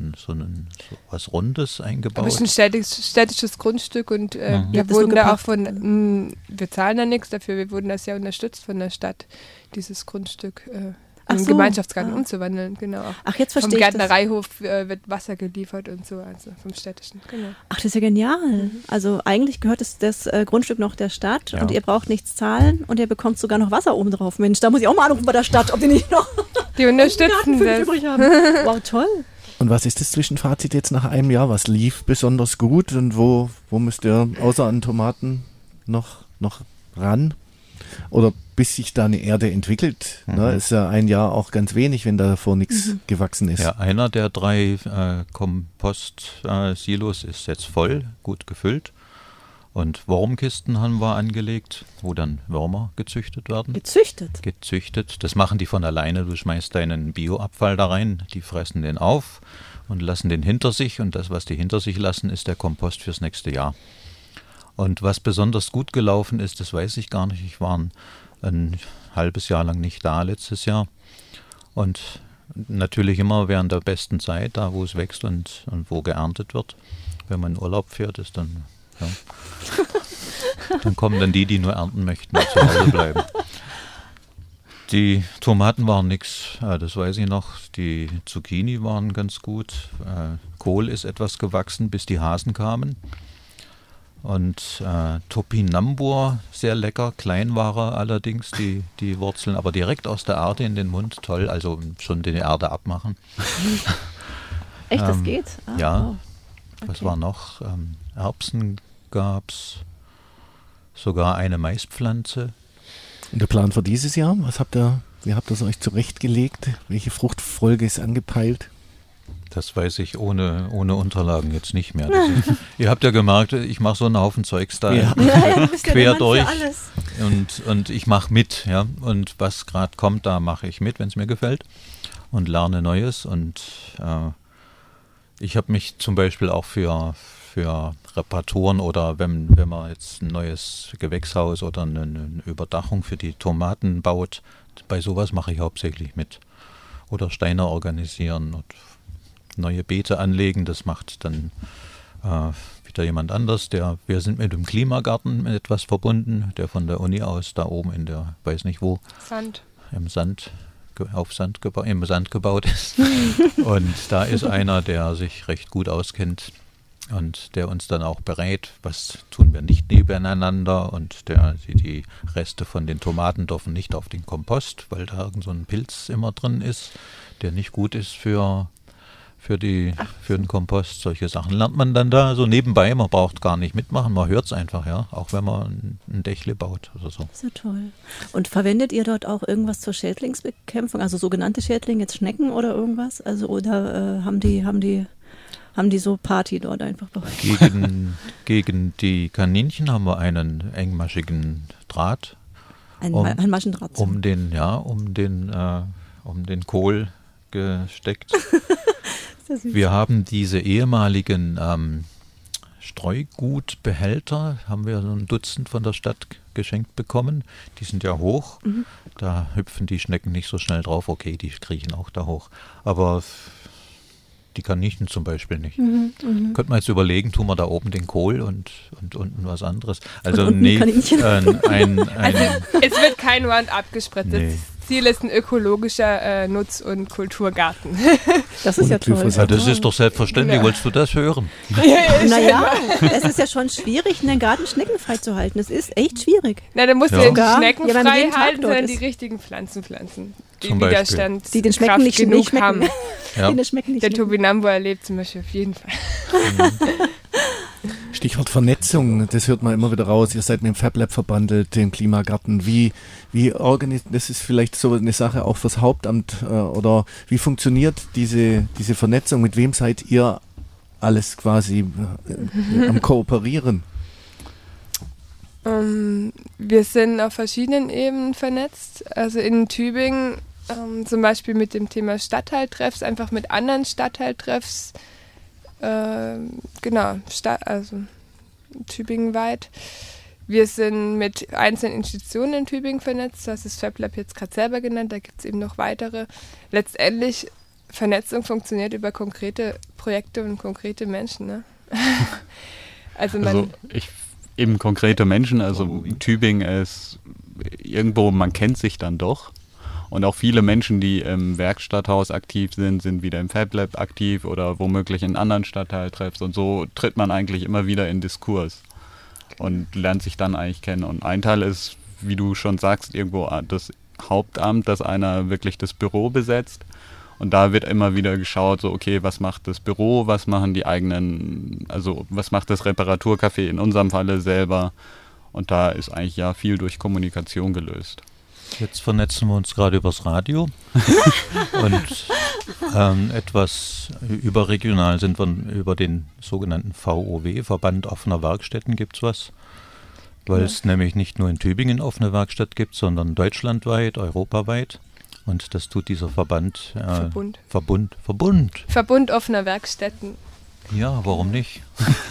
was Rundes eingebaut. Aber es ist ein städtisches Grundstück und wir wurden da auch wir zahlen da nichts dafür, wir wurden das ja unterstützt von der Stadt, dieses Grundstück im Gemeinschaftsgarten umzuwandeln. Genau. Ach, jetzt verstehe ich. Vom Gärtnereihof wird Wasser geliefert und so, also vom städtischen. Genau. Ach, das ist ja genial. Also eigentlich gehört das Grundstück noch der Stadt und ihr braucht nichts zahlen und ihr bekommt sogar noch Wasser oben drauf. Mensch, da muss ich auch mal anrufen bei der Stadt, ob die nicht noch die unterstützen das. Übrig haben. Wow, toll. Und was ist das Zwischenfazit jetzt nach einem Jahr? Was lief besonders gut und wo müsst ihr außer an Tomaten noch ran? Oder bis sich da eine Erde entwickelt, ist ja ein Jahr auch ganz wenig, wenn davor nichts gewachsen ist. Ja, einer der 3 Kompost-Silos ist jetzt voll, gut gefüllt. Und Wurmkisten haben wir angelegt, wo dann Würmer gezüchtet werden. Gezüchtet. Das machen die von alleine. Du schmeißt deinen Bioabfall da rein, die fressen den auf und lassen den hinter sich. Und das, was die hinter sich lassen, ist der Kompost fürs nächste Jahr. Und was besonders gut gelaufen ist, das weiß ich gar nicht. Ich war ein halbes Jahr lang nicht da letztes Jahr. Und natürlich immer während der besten Zeit, da wo es wächst und wo geerntet wird. Wenn man in Urlaub fährt, ist dann, dann kommen dann die nur ernten möchten und zu Hause bleiben. Die Tomaten waren nix, das weiß ich noch. Die Zucchini waren ganz gut. Kohl ist etwas gewachsen, bis die Hasen kamen. Und Topinambur, sehr lecker, klein war er allerdings, die Wurzeln, aber direkt aus der Erde in den Mund, toll, also schon die Erde abmachen. Echt, das geht? Ja, wow. Okay. Was war noch? Erbsen gab's, sogar eine Maispflanze. Und der Plan für dieses Jahr, wie habt ihr es euch zurechtgelegt? Welche Fruchtfolge ist angepeilt? Das weiß ich ohne Unterlagen jetzt nicht mehr. Ihr habt ja gemerkt, ich mache so einen Haufen Zeugs da quer durch und ich mache mit. Ja? Und was gerade kommt, da mache ich mit, wenn es mir gefällt und lerne Neues. Und ich habe mich zum Beispiel auch für Reparaturen oder wenn man jetzt ein neues Gewächshaus oder eine Überdachung für die Tomaten baut, bei sowas mache ich hauptsächlich mit. Oder Steine organisieren und neue Beete anlegen, das macht dann wieder jemand anders. Wir sind mit dem Klimagarten etwas verbunden, der von der Uni aus da oben in der, weiß nicht wo, im Sand gebaut ist. Und da ist einer, der sich recht gut auskennt und der uns dann auch berät, was tun wir nicht nebeneinander und die Reste von den Tomaten dürfen nicht auf den Kompost, weil da irgend so ein Pilz immer drin ist, der nicht gut ist für den Kompost. Solche Sachen lernt man dann da so nebenbei, man braucht gar nicht mitmachen, man hört es einfach, ja, auch wenn man ein Dächle baut oder so. So toll. Und verwendet ihr dort auch irgendwas zur Schädlingsbekämpfung, also sogenannte Schädlinge, jetzt Schnecken oder irgendwas? Also oder haben die so Party dort einfach bei euch? Gegen die Kaninchen haben wir einen engmaschigen Draht. Ein Maschendraht. Um den Kohl gesteckt. Wir haben diese ehemaligen Streugutbehälter, haben wir so ein Dutzend von der Stadt geschenkt bekommen. Die sind ja hoch, da hüpfen die Schnecken nicht so schnell drauf. Okay, die kriechen auch da hoch, aber die Kaninchen zum Beispiel nicht. Könnte man jetzt überlegen, tun wir da oben den Kohl und unten was anderes. Also nee, also es wird kein Round abgespritzt. Nee. Ziel ist ein ökologischer Nutz- und Kulturgarten. Das ist ja toll. Ja, das ist doch selbstverständlich. Ja. Wolltest du das hören? Naja, es ist ja schon schwierig, einen Garten schneckenfrei zu halten. Es ist echt schwierig. Na, dann musst du den schneckenfrei halten, sondern ist. Die richtigen Pflanzen pflanzen. Die Zum Beispiel. Widerstand, die den Schmecken nicht schmecken. Haben. Ja. Der Topinambur erlebt zum Beispiel auf jeden Fall. Stichwort Vernetzung, das hört man immer wieder raus. Ihr seid mit dem FabLab verbandelt, dem Klimagarten. Wie das ist vielleicht so eine Sache auch fürs Hauptamt oder wie funktioniert diese Vernetzung? Mit wem seid ihr alles quasi am Kooperieren? Wir sind auf verschiedenen Ebenen vernetzt. Also in Tübingen zum Beispiel mit dem Thema Stadtteiltreffs, einfach mit anderen Stadtteiltreffs. Also Tübingenweit. Wir sind mit einzelnen Institutionen in Tübingen vernetzt, das ist FabLab jetzt gerade selber genannt, da gibt es eben noch weitere. Letztendlich, Vernetzung funktioniert über konkrete Projekte und konkrete Menschen. Ne? Eben konkrete Menschen, also Tübingen ist irgendwo, man kennt sich dann doch. Und auch viele Menschen, die im Werkstatthaus aktiv sind, sind wieder im FabLab aktiv oder womöglich in anderen Stadtteiltreffs. Und so tritt man eigentlich immer wieder in Diskurs und lernt sich dann eigentlich kennen. Und ein Teil ist, wie du schon sagst, irgendwo das Hauptamt, das einer wirklich das Büro besetzt. Und da wird immer wieder geschaut, so okay, was macht das Büro, was machen die eigenen, also was macht das Reparaturcafé in unserem Falle selber. Und da ist eigentlich ja viel durch Kommunikation gelöst. Jetzt vernetzen wir uns gerade übers Radio und etwas überregional sind wir über den sogenannten VOW, Verband offener Werkstätten, gibt es was, weil es nämlich nicht nur in Tübingen offene Werkstatt gibt, sondern deutschlandweit, europaweit. Und das tut dieser Verband. Verbund offener Werkstätten. Ja, warum nicht?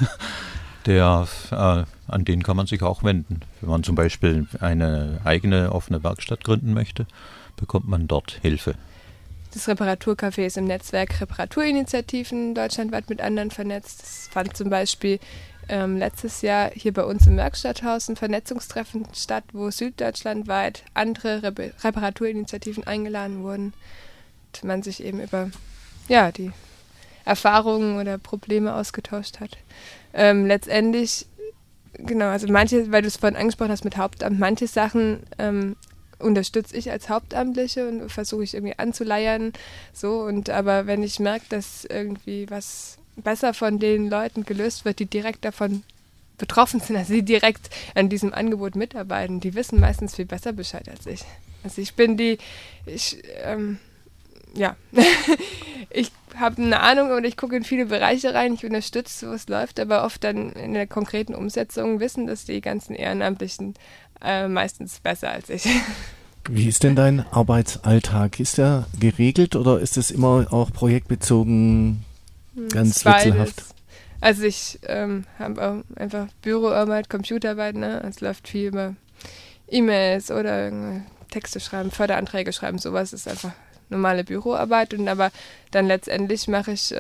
An den kann man sich auch wenden. Wenn man zum Beispiel eine eigene offene Werkstatt gründen möchte, bekommt man dort Hilfe. Das Reparaturcafé ist im Netzwerk Reparaturinitiativen deutschlandweit mit anderen vernetzt. Es fand zum Beispiel letztes Jahr hier bei uns im Werkstatthaus ein Vernetzungstreffen statt, wo süddeutschlandweit andere Reparaturinitiativen eingeladen wurden und man sich eben über die Erfahrungen oder Probleme ausgetauscht hat. Letztendlich, genau, also manche, weil du es vorhin angesprochen hast mit Hauptamt, manche Sachen unterstütze ich als Hauptamtliche und versuche ich irgendwie anzuleiern, aber wenn ich merke, dass irgendwie was besser von den Leuten gelöst wird, die direkt davon betroffen sind, also die direkt an diesem Angebot mitarbeiten, die wissen meistens viel besser Bescheid als ich. Also ich habe eine Ahnung und ich gucke in viele Bereiche rein, ich unterstütze, wo es läuft, aber oft dann in der konkreten Umsetzung wissen das die ganzen Ehrenamtlichen meistens besser als ich. Wie ist denn dein Arbeitsalltag? Ist der geregelt oder ist es immer auch projektbezogen, ganz wechselhaft? Also ich habe auch einfach Büroarbeit, Computerarbeit, ne? Es läuft viel über E-Mails oder Texte schreiben, Förderanträge schreiben, sowas ist einfach normale Büroarbeit, aber dann letztendlich mache ich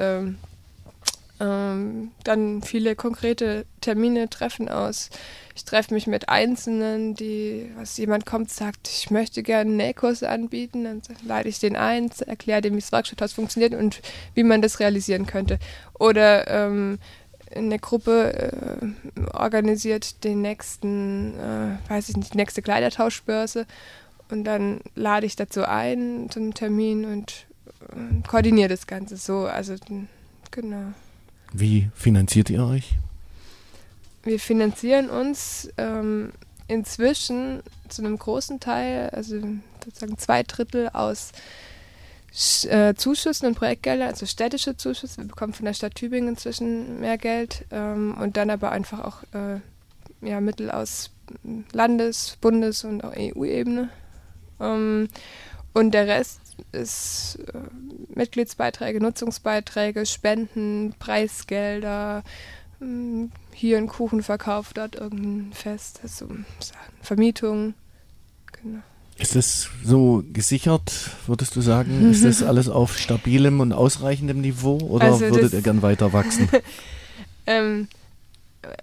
dann viele konkrete Termine, Treffen aus. Ich treffe mich mit Einzelnen, jemand kommt, sagt, ich möchte gerne Nähkurse anbieten, dann lade ich den ein, erkläre dem, wie das Werkstatthaus funktioniert und wie man das realisieren könnte. Oder eine Gruppe organisiert die nächste Kleidertauschbörse und dann lade ich dazu ein zu einem Termin und koordiniere das Ganze so. Also genau. Wie finanziert ihr euch? Wir finanzieren uns inzwischen zu einem großen Teil, also sozusagen 2/3 aus Zuschüssen und Projektgeldern, also städtische Zuschüsse. Wir bekommen von der Stadt Tübingen inzwischen mehr Geld und dann aber einfach auch Mittel aus Landes-, Bundes- und auch EU-Ebene. Und der Rest ist Mitgliedsbeiträge, Nutzungsbeiträge, Spenden, Preisgelder, hier ein Kuchen verkauft, dort irgendein Fest, also Vermietung. Genau. Ist das so gesichert, würdest du sagen? Ist das alles auf stabilem und ausreichendem Niveau oder also würdet ihr gern weiter wachsen?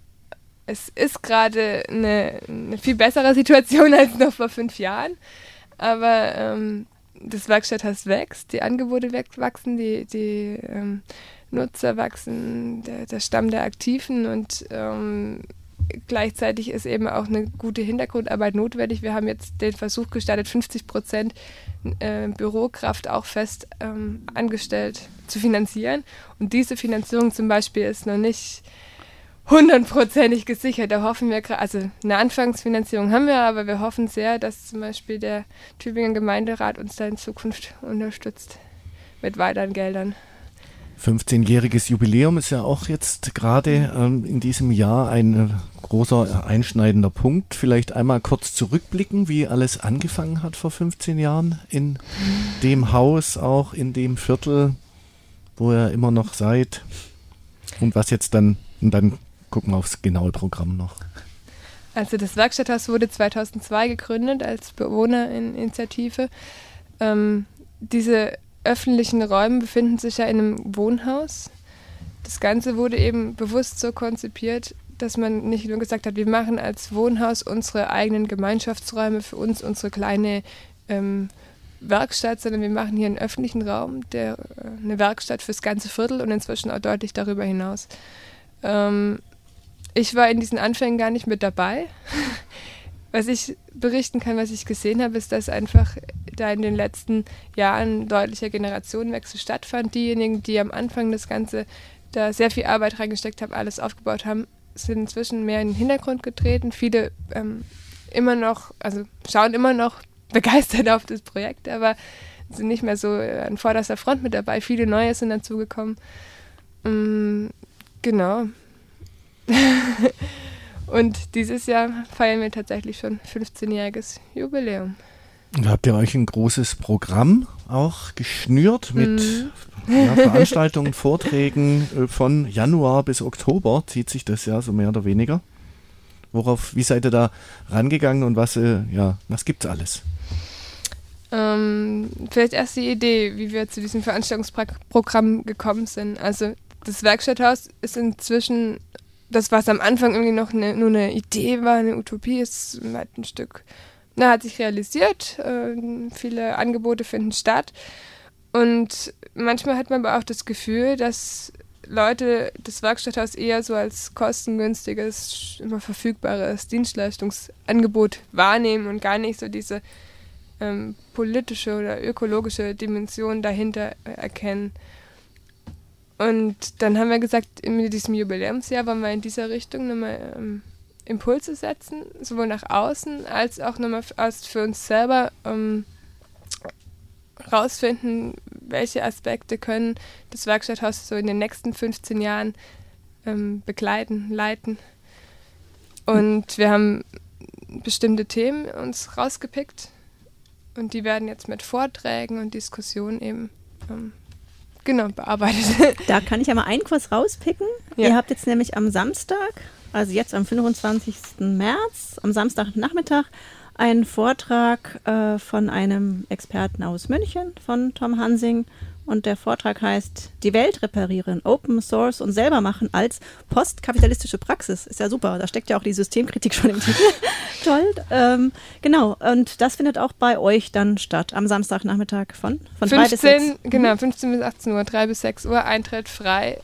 Es ist gerade eine viel bessere Situation als noch vor 5 Jahren. Aber das Werkstatthaus wächst, die Angebote wachsen, die Nutzer wachsen, der Stamm der Aktiven und gleichzeitig ist eben auch eine gute Hintergrundarbeit notwendig. Wir haben jetzt den Versuch gestartet, 50% Bürokraft auch fest angestellt zu finanzieren. Und diese Finanzierung zum Beispiel ist noch nicht 100%ig gesichert. Da hoffen wir, also eine Anfangsfinanzierung haben wir, aber wir hoffen sehr, dass zum Beispiel der Tübinger Gemeinderat uns da in Zukunft unterstützt mit weiteren Geldern. 15-jähriges Jubiläum ist ja auch jetzt gerade in diesem Jahr ein großer einschneidender Punkt. Vielleicht einmal kurz zurückblicken, wie alles angefangen hat vor 15 Jahren in dem Haus, auch in dem Viertel, wo ihr immer noch seid. Und was jetzt dann, und dann gucken wir aufs genaue Programm noch. Also das Werkstatthaus wurde 2002 gegründet als Bewohnerinitiative. Diese öffentlichen Räume befinden sich ja in einem Wohnhaus. Das Ganze wurde eben bewusst so konzipiert, dass man nicht nur gesagt hat, wir machen als Wohnhaus unsere eigenen Gemeinschaftsräume für uns, unsere kleine Werkstatt, sondern wir machen hier einen öffentlichen Raum, eine Werkstatt fürs ganze Viertel und inzwischen auch deutlich darüber hinaus. Ich war in diesen Anfängen gar nicht mit dabei. Was ich berichten kann, was ich gesehen habe, ist, dass einfach da in den letzten Jahren deutlicher Generationenwechsel stattfand. Diejenigen, die am Anfang das Ganze da sehr viel Arbeit reingesteckt haben, alles aufgebaut haben, sind inzwischen mehr in den Hintergrund getreten. Viele schauen immer noch begeistert auf das Projekt, aber sind nicht mehr so an vorderster Front mit dabei. Viele Neue sind dazugekommen. Genau. Und dieses Jahr feiern wir tatsächlich schon 15-jähriges Jubiläum. Da habt ihr euch ein großes Programm auch geschnürt mit Veranstaltungen, Vorträgen von Januar bis Oktober, zieht sich das ja so mehr oder weniger. Wie seid ihr da rangegangen und was gibt's alles? Vielleicht erst die Idee, wie wir zu diesem Veranstaltungsprogramm gekommen sind. Also das Werkstatthaus ist inzwischen, das was am Anfang irgendwie noch nur eine Idee war, eine Utopie, ist halt ein Stück, hat sich realisiert. Viele Angebote finden statt. Und manchmal hat man aber auch das Gefühl, dass Leute das Werkstatthaus eher so als kostengünstiges, immer verfügbares Dienstleistungsangebot wahrnehmen und gar nicht so diese politische oder ökologische Dimension dahinter erkennen. Und dann haben wir gesagt, in diesem Jubiläumsjahr wollen wir in dieser Richtung nochmal Impulse setzen, sowohl nach außen als auch nochmal für uns selber rausfinden, welche Aspekte können das Werkstatthaus so in den nächsten 15 Jahren begleiten, leiten. Und wir haben bestimmte Themen uns rausgepickt und die werden jetzt mit Vorträgen und Diskussionen eben bearbeitet. Da kann ich ja mal einen kurz rauspicken. Ja. Ihr habt jetzt nämlich am Samstag, also jetzt am 25. März, am Samstagnachmittag, einen Vortrag von einem Experten aus München, von Tom Hansing. Und der Vortrag heißt Die Welt reparieren, Open Source und selber machen als postkapitalistische Praxis. Ist ja super, da steckt ja auch die Systemkritik schon im Titel. Toll. Genau, und das findet auch bei euch dann statt, am Samstagnachmittag von 3 bis 6. Genau, 15 bis 18 Uhr, 3 bis 6 Uhr, Eintritt frei.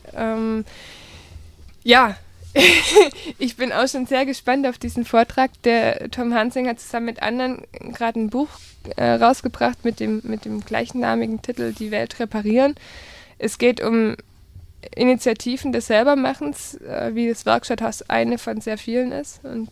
Ich bin auch schon sehr gespannt auf diesen Vortrag. Der Tom Hansing hat zusammen mit anderen gerade ein Buch rausgebracht mit dem gleichnamigen Titel Die Welt reparieren. Es geht um Initiativen des Selbermachens, wie das Werkstatthaus eine von sehr vielen ist und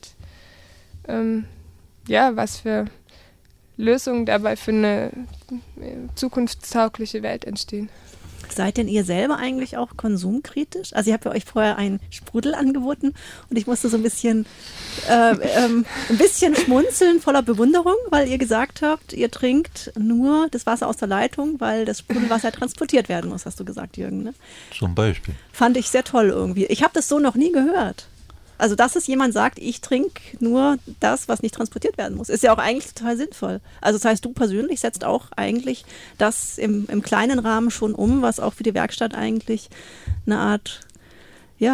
was für Lösungen dabei für eine zukunftstaugliche Welt entstehen. Seid denn ihr selber eigentlich auch konsumkritisch? Also ihr habt ja euch vorher einen Sprudel angeboten und ich musste so ein bisschen schmunzeln voller Bewunderung, weil ihr gesagt habt, ihr trinkt nur das Wasser aus der Leitung, weil das Sprudelwasser transportiert werden muss, hast du gesagt, Jürgen. Ne? Zum Beispiel. Fand ich sehr toll irgendwie. Ich habe das so noch nie gehört. Also, dass es jemand sagt, ich trinke nur das, was nicht transportiert werden muss, ist ja auch eigentlich total sinnvoll. Also das heißt, du persönlich setzt auch eigentlich das im kleinen Rahmen schon um, was auch für die Werkstatt eigentlich eine Art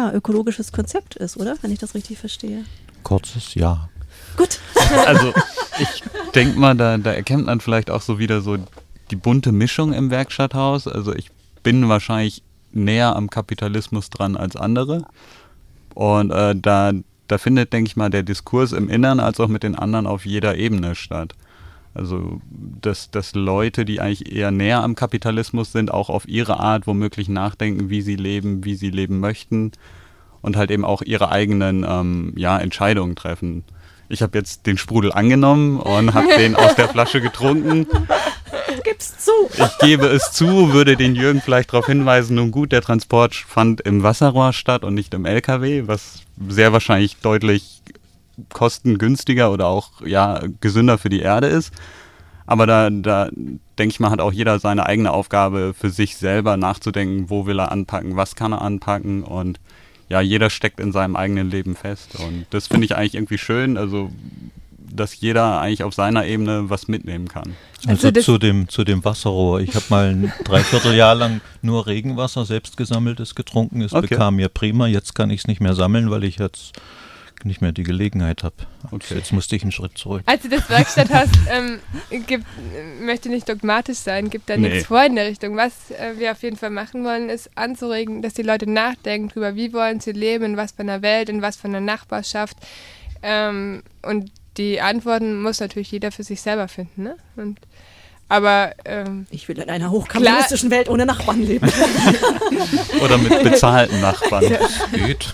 ökologisches Konzept ist, oder? Wenn ich das richtig verstehe. Kurzes Ja. Gut. Also Ich denke mal, da erkennt man vielleicht auch so wieder so die bunte Mischung im Werkstatthaus. Also ich bin wahrscheinlich näher am Kapitalismus dran als andere. Und da findet, denke ich mal, der Diskurs im Inneren als auch mit den anderen auf jeder Ebene statt. Also dass Leute, die eigentlich eher näher am Kapitalismus sind, auch auf ihre Art womöglich nachdenken, wie sie leben möchten und halt eben auch ihre eigenen Entscheidungen treffen. Ich habe jetzt den Sprudel angenommen und habe den aus der Flasche getrunken. Gib's zu. Ich gebe es zu, würde den Jürgen vielleicht darauf hinweisen, nun gut, der Transport fand im Wasserrohr statt und nicht im LKW, was sehr wahrscheinlich deutlich kostengünstiger oder auch gesünder für die Erde ist. Aber da denke ich mal, hat auch jeder seine eigene Aufgabe für sich selber nachzudenken, wo will er anpacken, was kann er anpacken und ja, jeder steckt in seinem eigenen Leben fest und das finde ich eigentlich irgendwie schön, also dass jeder eigentlich auf seiner Ebene was mitnehmen kann. Also zu dem Wasserrohr. Ich habe mal ein Dreivierteljahr lang nur Regenwasser, selbstgesammeltes, getrunken. Es bekam mir prima. Jetzt kann ich es nicht mehr sammeln, weil ich jetzt nicht mehr die Gelegenheit habe. Okay. Jetzt musste ich einen Schritt zurück. Also das Werkstatthaus möchte nicht dogmatisch sein, gibt da nichts vor in der Richtung. Was wir auf jeden Fall machen wollen, ist anzuregen, dass die Leute nachdenken darüber, wie wollen sie leben, in was für einer Welt, in was für einer Nachbarschaft. Und die Antworten muss natürlich jeder für sich selber finden. Ne? Aber ich will in einer hochkapitalistischen Welt ohne Nachbarn leben. Oder mit bezahlten Nachbarn. Ja. Das geht.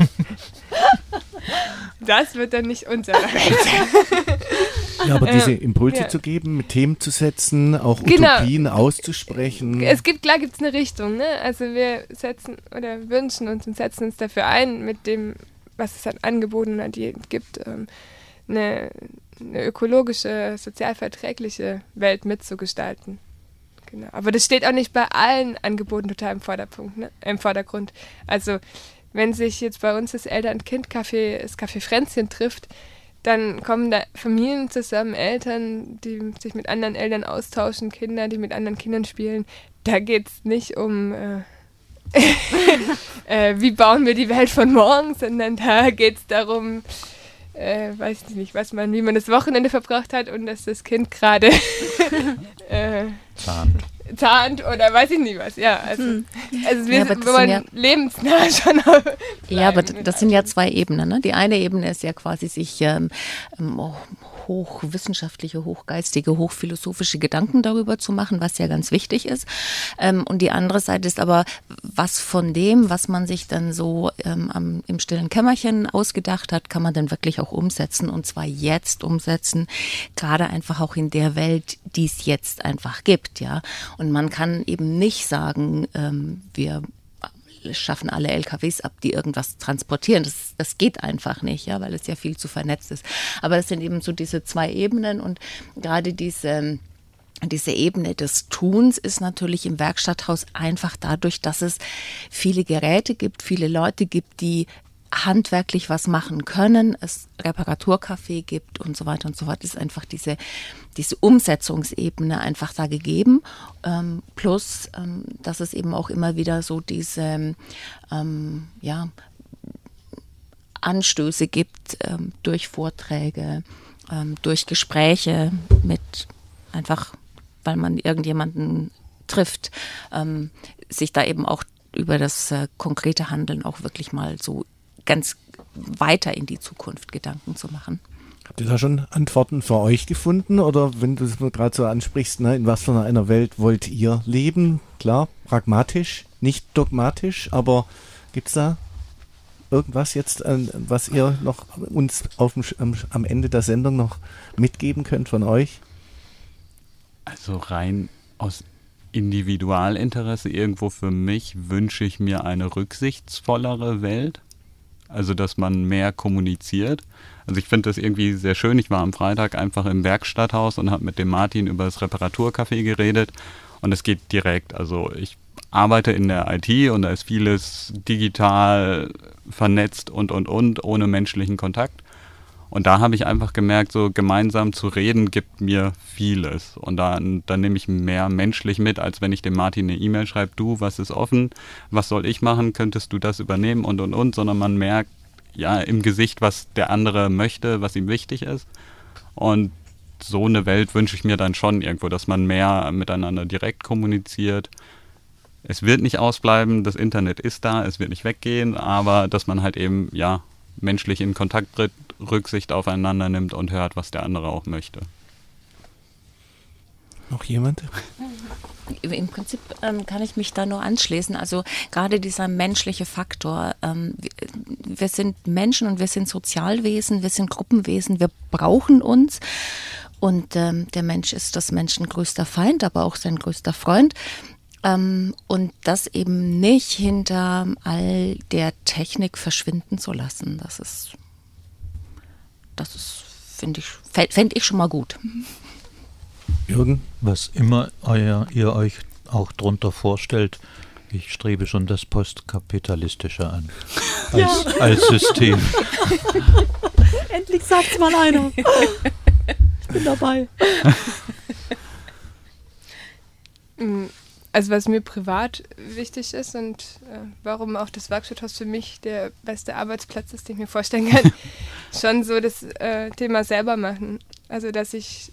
Das wird dann nicht unser Recht. Ja, aber diese Impulse zu geben, mit Themen zu setzen, auch Utopien auszusprechen. Gibt's eine Richtung, ne? Also wir setzen oder wünschen uns und setzen uns dafür ein, mit dem, was es an Angeboten gibt, eine ökologische, sozial verträgliche Welt mitzugestalten. Genau. Aber das steht auch nicht bei allen Angeboten total im Vordergrund. Also wenn sich jetzt bei uns das Eltern-Kind-Café, das Café Fränzchen trifft, dann kommen da Familien zusammen, Eltern, die sich mit anderen Eltern austauschen, Kinder, die mit anderen Kindern spielen. Da geht es nicht um, wie bauen wir die Welt von morgen, sondern da geht es darum, weiß ich nicht, wie man das Wochenende verbracht hat und dass das Kind gerade zahnt oder weiß ich nicht was, ja. Also wir wollen lebensnah schon bleiben. Ja, aber das sind ja zwei Ebenen. Ne? Die eine Ebene ist ja quasi sich hochwissenschaftliche, hochgeistige, hochphilosophische Gedanken darüber zu machen, was ja ganz wichtig ist. Und die andere Seite ist aber, was von dem, was man sich dann so im stillen Kämmerchen ausgedacht hat, kann man dann wirklich auch umsetzen und zwar jetzt umsetzen, gerade einfach auch in der Welt, die es jetzt einfach gibt, ja. Und man kann eben nicht sagen, wir schaffen alle LKWs ab, die irgendwas transportieren. Das geht einfach nicht, ja, weil es ja viel zu vernetzt ist. Aber das sind eben so diese zwei Ebenen und gerade diese Ebene des Tuns ist natürlich im Werkstatthaus einfach dadurch, dass es viele Geräte gibt, viele Leute gibt, die handwerklich was machen können, es Reparaturcafé gibt und so weiter und so fort, ist einfach diese Umsetzungsebene einfach da gegeben, plus, dass es eben auch immer wieder so diese, Anstöße gibt durch Vorträge, durch Gespräche mit einfach, weil man irgendjemanden trifft, sich da eben auch über das konkrete Handeln auch wirklich mal so ganz weiter in die Zukunft Gedanken zu machen. Habt ihr da schon Antworten für euch gefunden? Oder wenn du es gerade so ansprichst, ne, in was für einer Welt wollt ihr leben? Klar, pragmatisch, nicht dogmatisch, aber gibt es da irgendwas jetzt, was ihr noch uns am Ende der Sendung noch mitgeben könnt von euch? Also rein aus Individualinteresse irgendwo für mich wünsche ich mir eine rücksichtsvollere Welt. Also, dass man mehr kommuniziert. Also ich finde das irgendwie sehr schön. Ich war am Freitag einfach im Werkstatthaus und habe mit dem Martin über das Reparaturcafé geredet. Und es geht direkt. Also ich arbeite in der IT und da ist vieles digital vernetzt und ohne menschlichen Kontakt. Und da habe ich einfach gemerkt, so gemeinsam zu reden gibt mir vieles. Und dann nehme ich mehr menschlich mit, als wenn ich dem Martin eine E-Mail schreibe, du, was ist offen, was soll ich machen, könntest du das übernehmen und. Sondern man merkt ja im Gesicht, was der andere möchte, was ihm wichtig ist. Und so eine Welt wünsche ich mir dann schon irgendwo, dass man mehr miteinander direkt kommuniziert. Es wird nicht ausbleiben, das Internet ist da, es wird nicht weggehen, aber dass man halt eben, ja, menschlich in Kontakt tritt, Rücksicht aufeinander nimmt und hört, was der andere auch möchte. Noch jemand? Im Prinzip kann ich mich da nur anschließen. Also gerade dieser menschliche Faktor. Wir sind Menschen und wir sind Sozialwesen, wir sind Gruppenwesen, wir brauchen uns. Und der Mensch ist des Menschen größter Feind, aber auch sein größter Freund. Und das eben nicht hinter all der Technik verschwinden zu lassen. Das ist fände ich schon mal gut. Jürgen? Was immer ihr euch auch drunter vorstellt, ich strebe schon das Postkapitalistische an. Als System. Endlich sagt's mal einer. Ich bin dabei. Also was mir privat wichtig ist und warum auch das Werkstatthaus für mich der beste Arbeitsplatz ist, den ich mir vorstellen kann, schon so das Thema selber machen. Also dass ich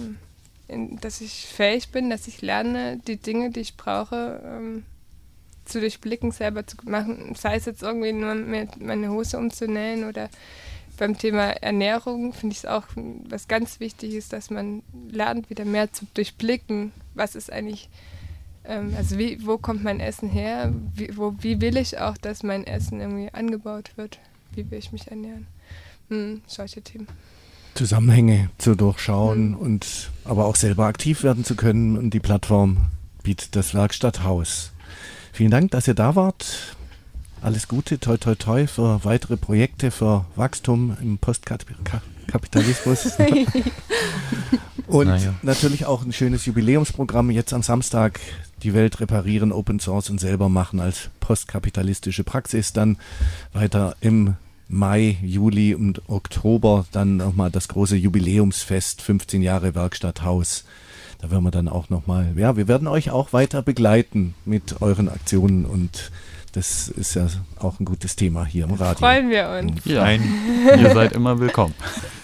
fähig bin, dass ich lerne, die Dinge, die ich brauche, zu durchblicken, selber zu machen. Sei es jetzt irgendwie nur meine Hose umzunähen oder beim Thema Ernährung finde ich es auch was ganz wichtig ist, dass man lernt, wieder mehr zu durchblicken, was ist eigentlich, also wo kommt mein Essen her, wie will ich auch, dass mein Essen irgendwie angebaut wird, wie will ich mich ernähren. Solche Themen. Zusammenhänge zu durchschauen und aber auch selber aktiv werden zu können. Und die Plattform bietet das Werkstatthaus. Vielen Dank, dass ihr da wart. Alles Gute, toi toi toi für weitere Projekte, für Wachstum im Postkapitalismus. Und natürlich auch ein schönes Jubiläumsprogramm. Jetzt am Samstag die Welt reparieren, Open Source und selber machen als postkapitalistische Praxis. Dann weiter im Mai, Juli und Oktober dann nochmal das große Jubiläumsfest, 15 Jahre Werkstatthaus. Da werden wir dann auch nochmal, ja, wir werden euch auch weiter begleiten mit euren Aktionen und das ist ja auch ein gutes Thema hier im Radio. Freuen wir uns. Ja, ihr seid immer willkommen.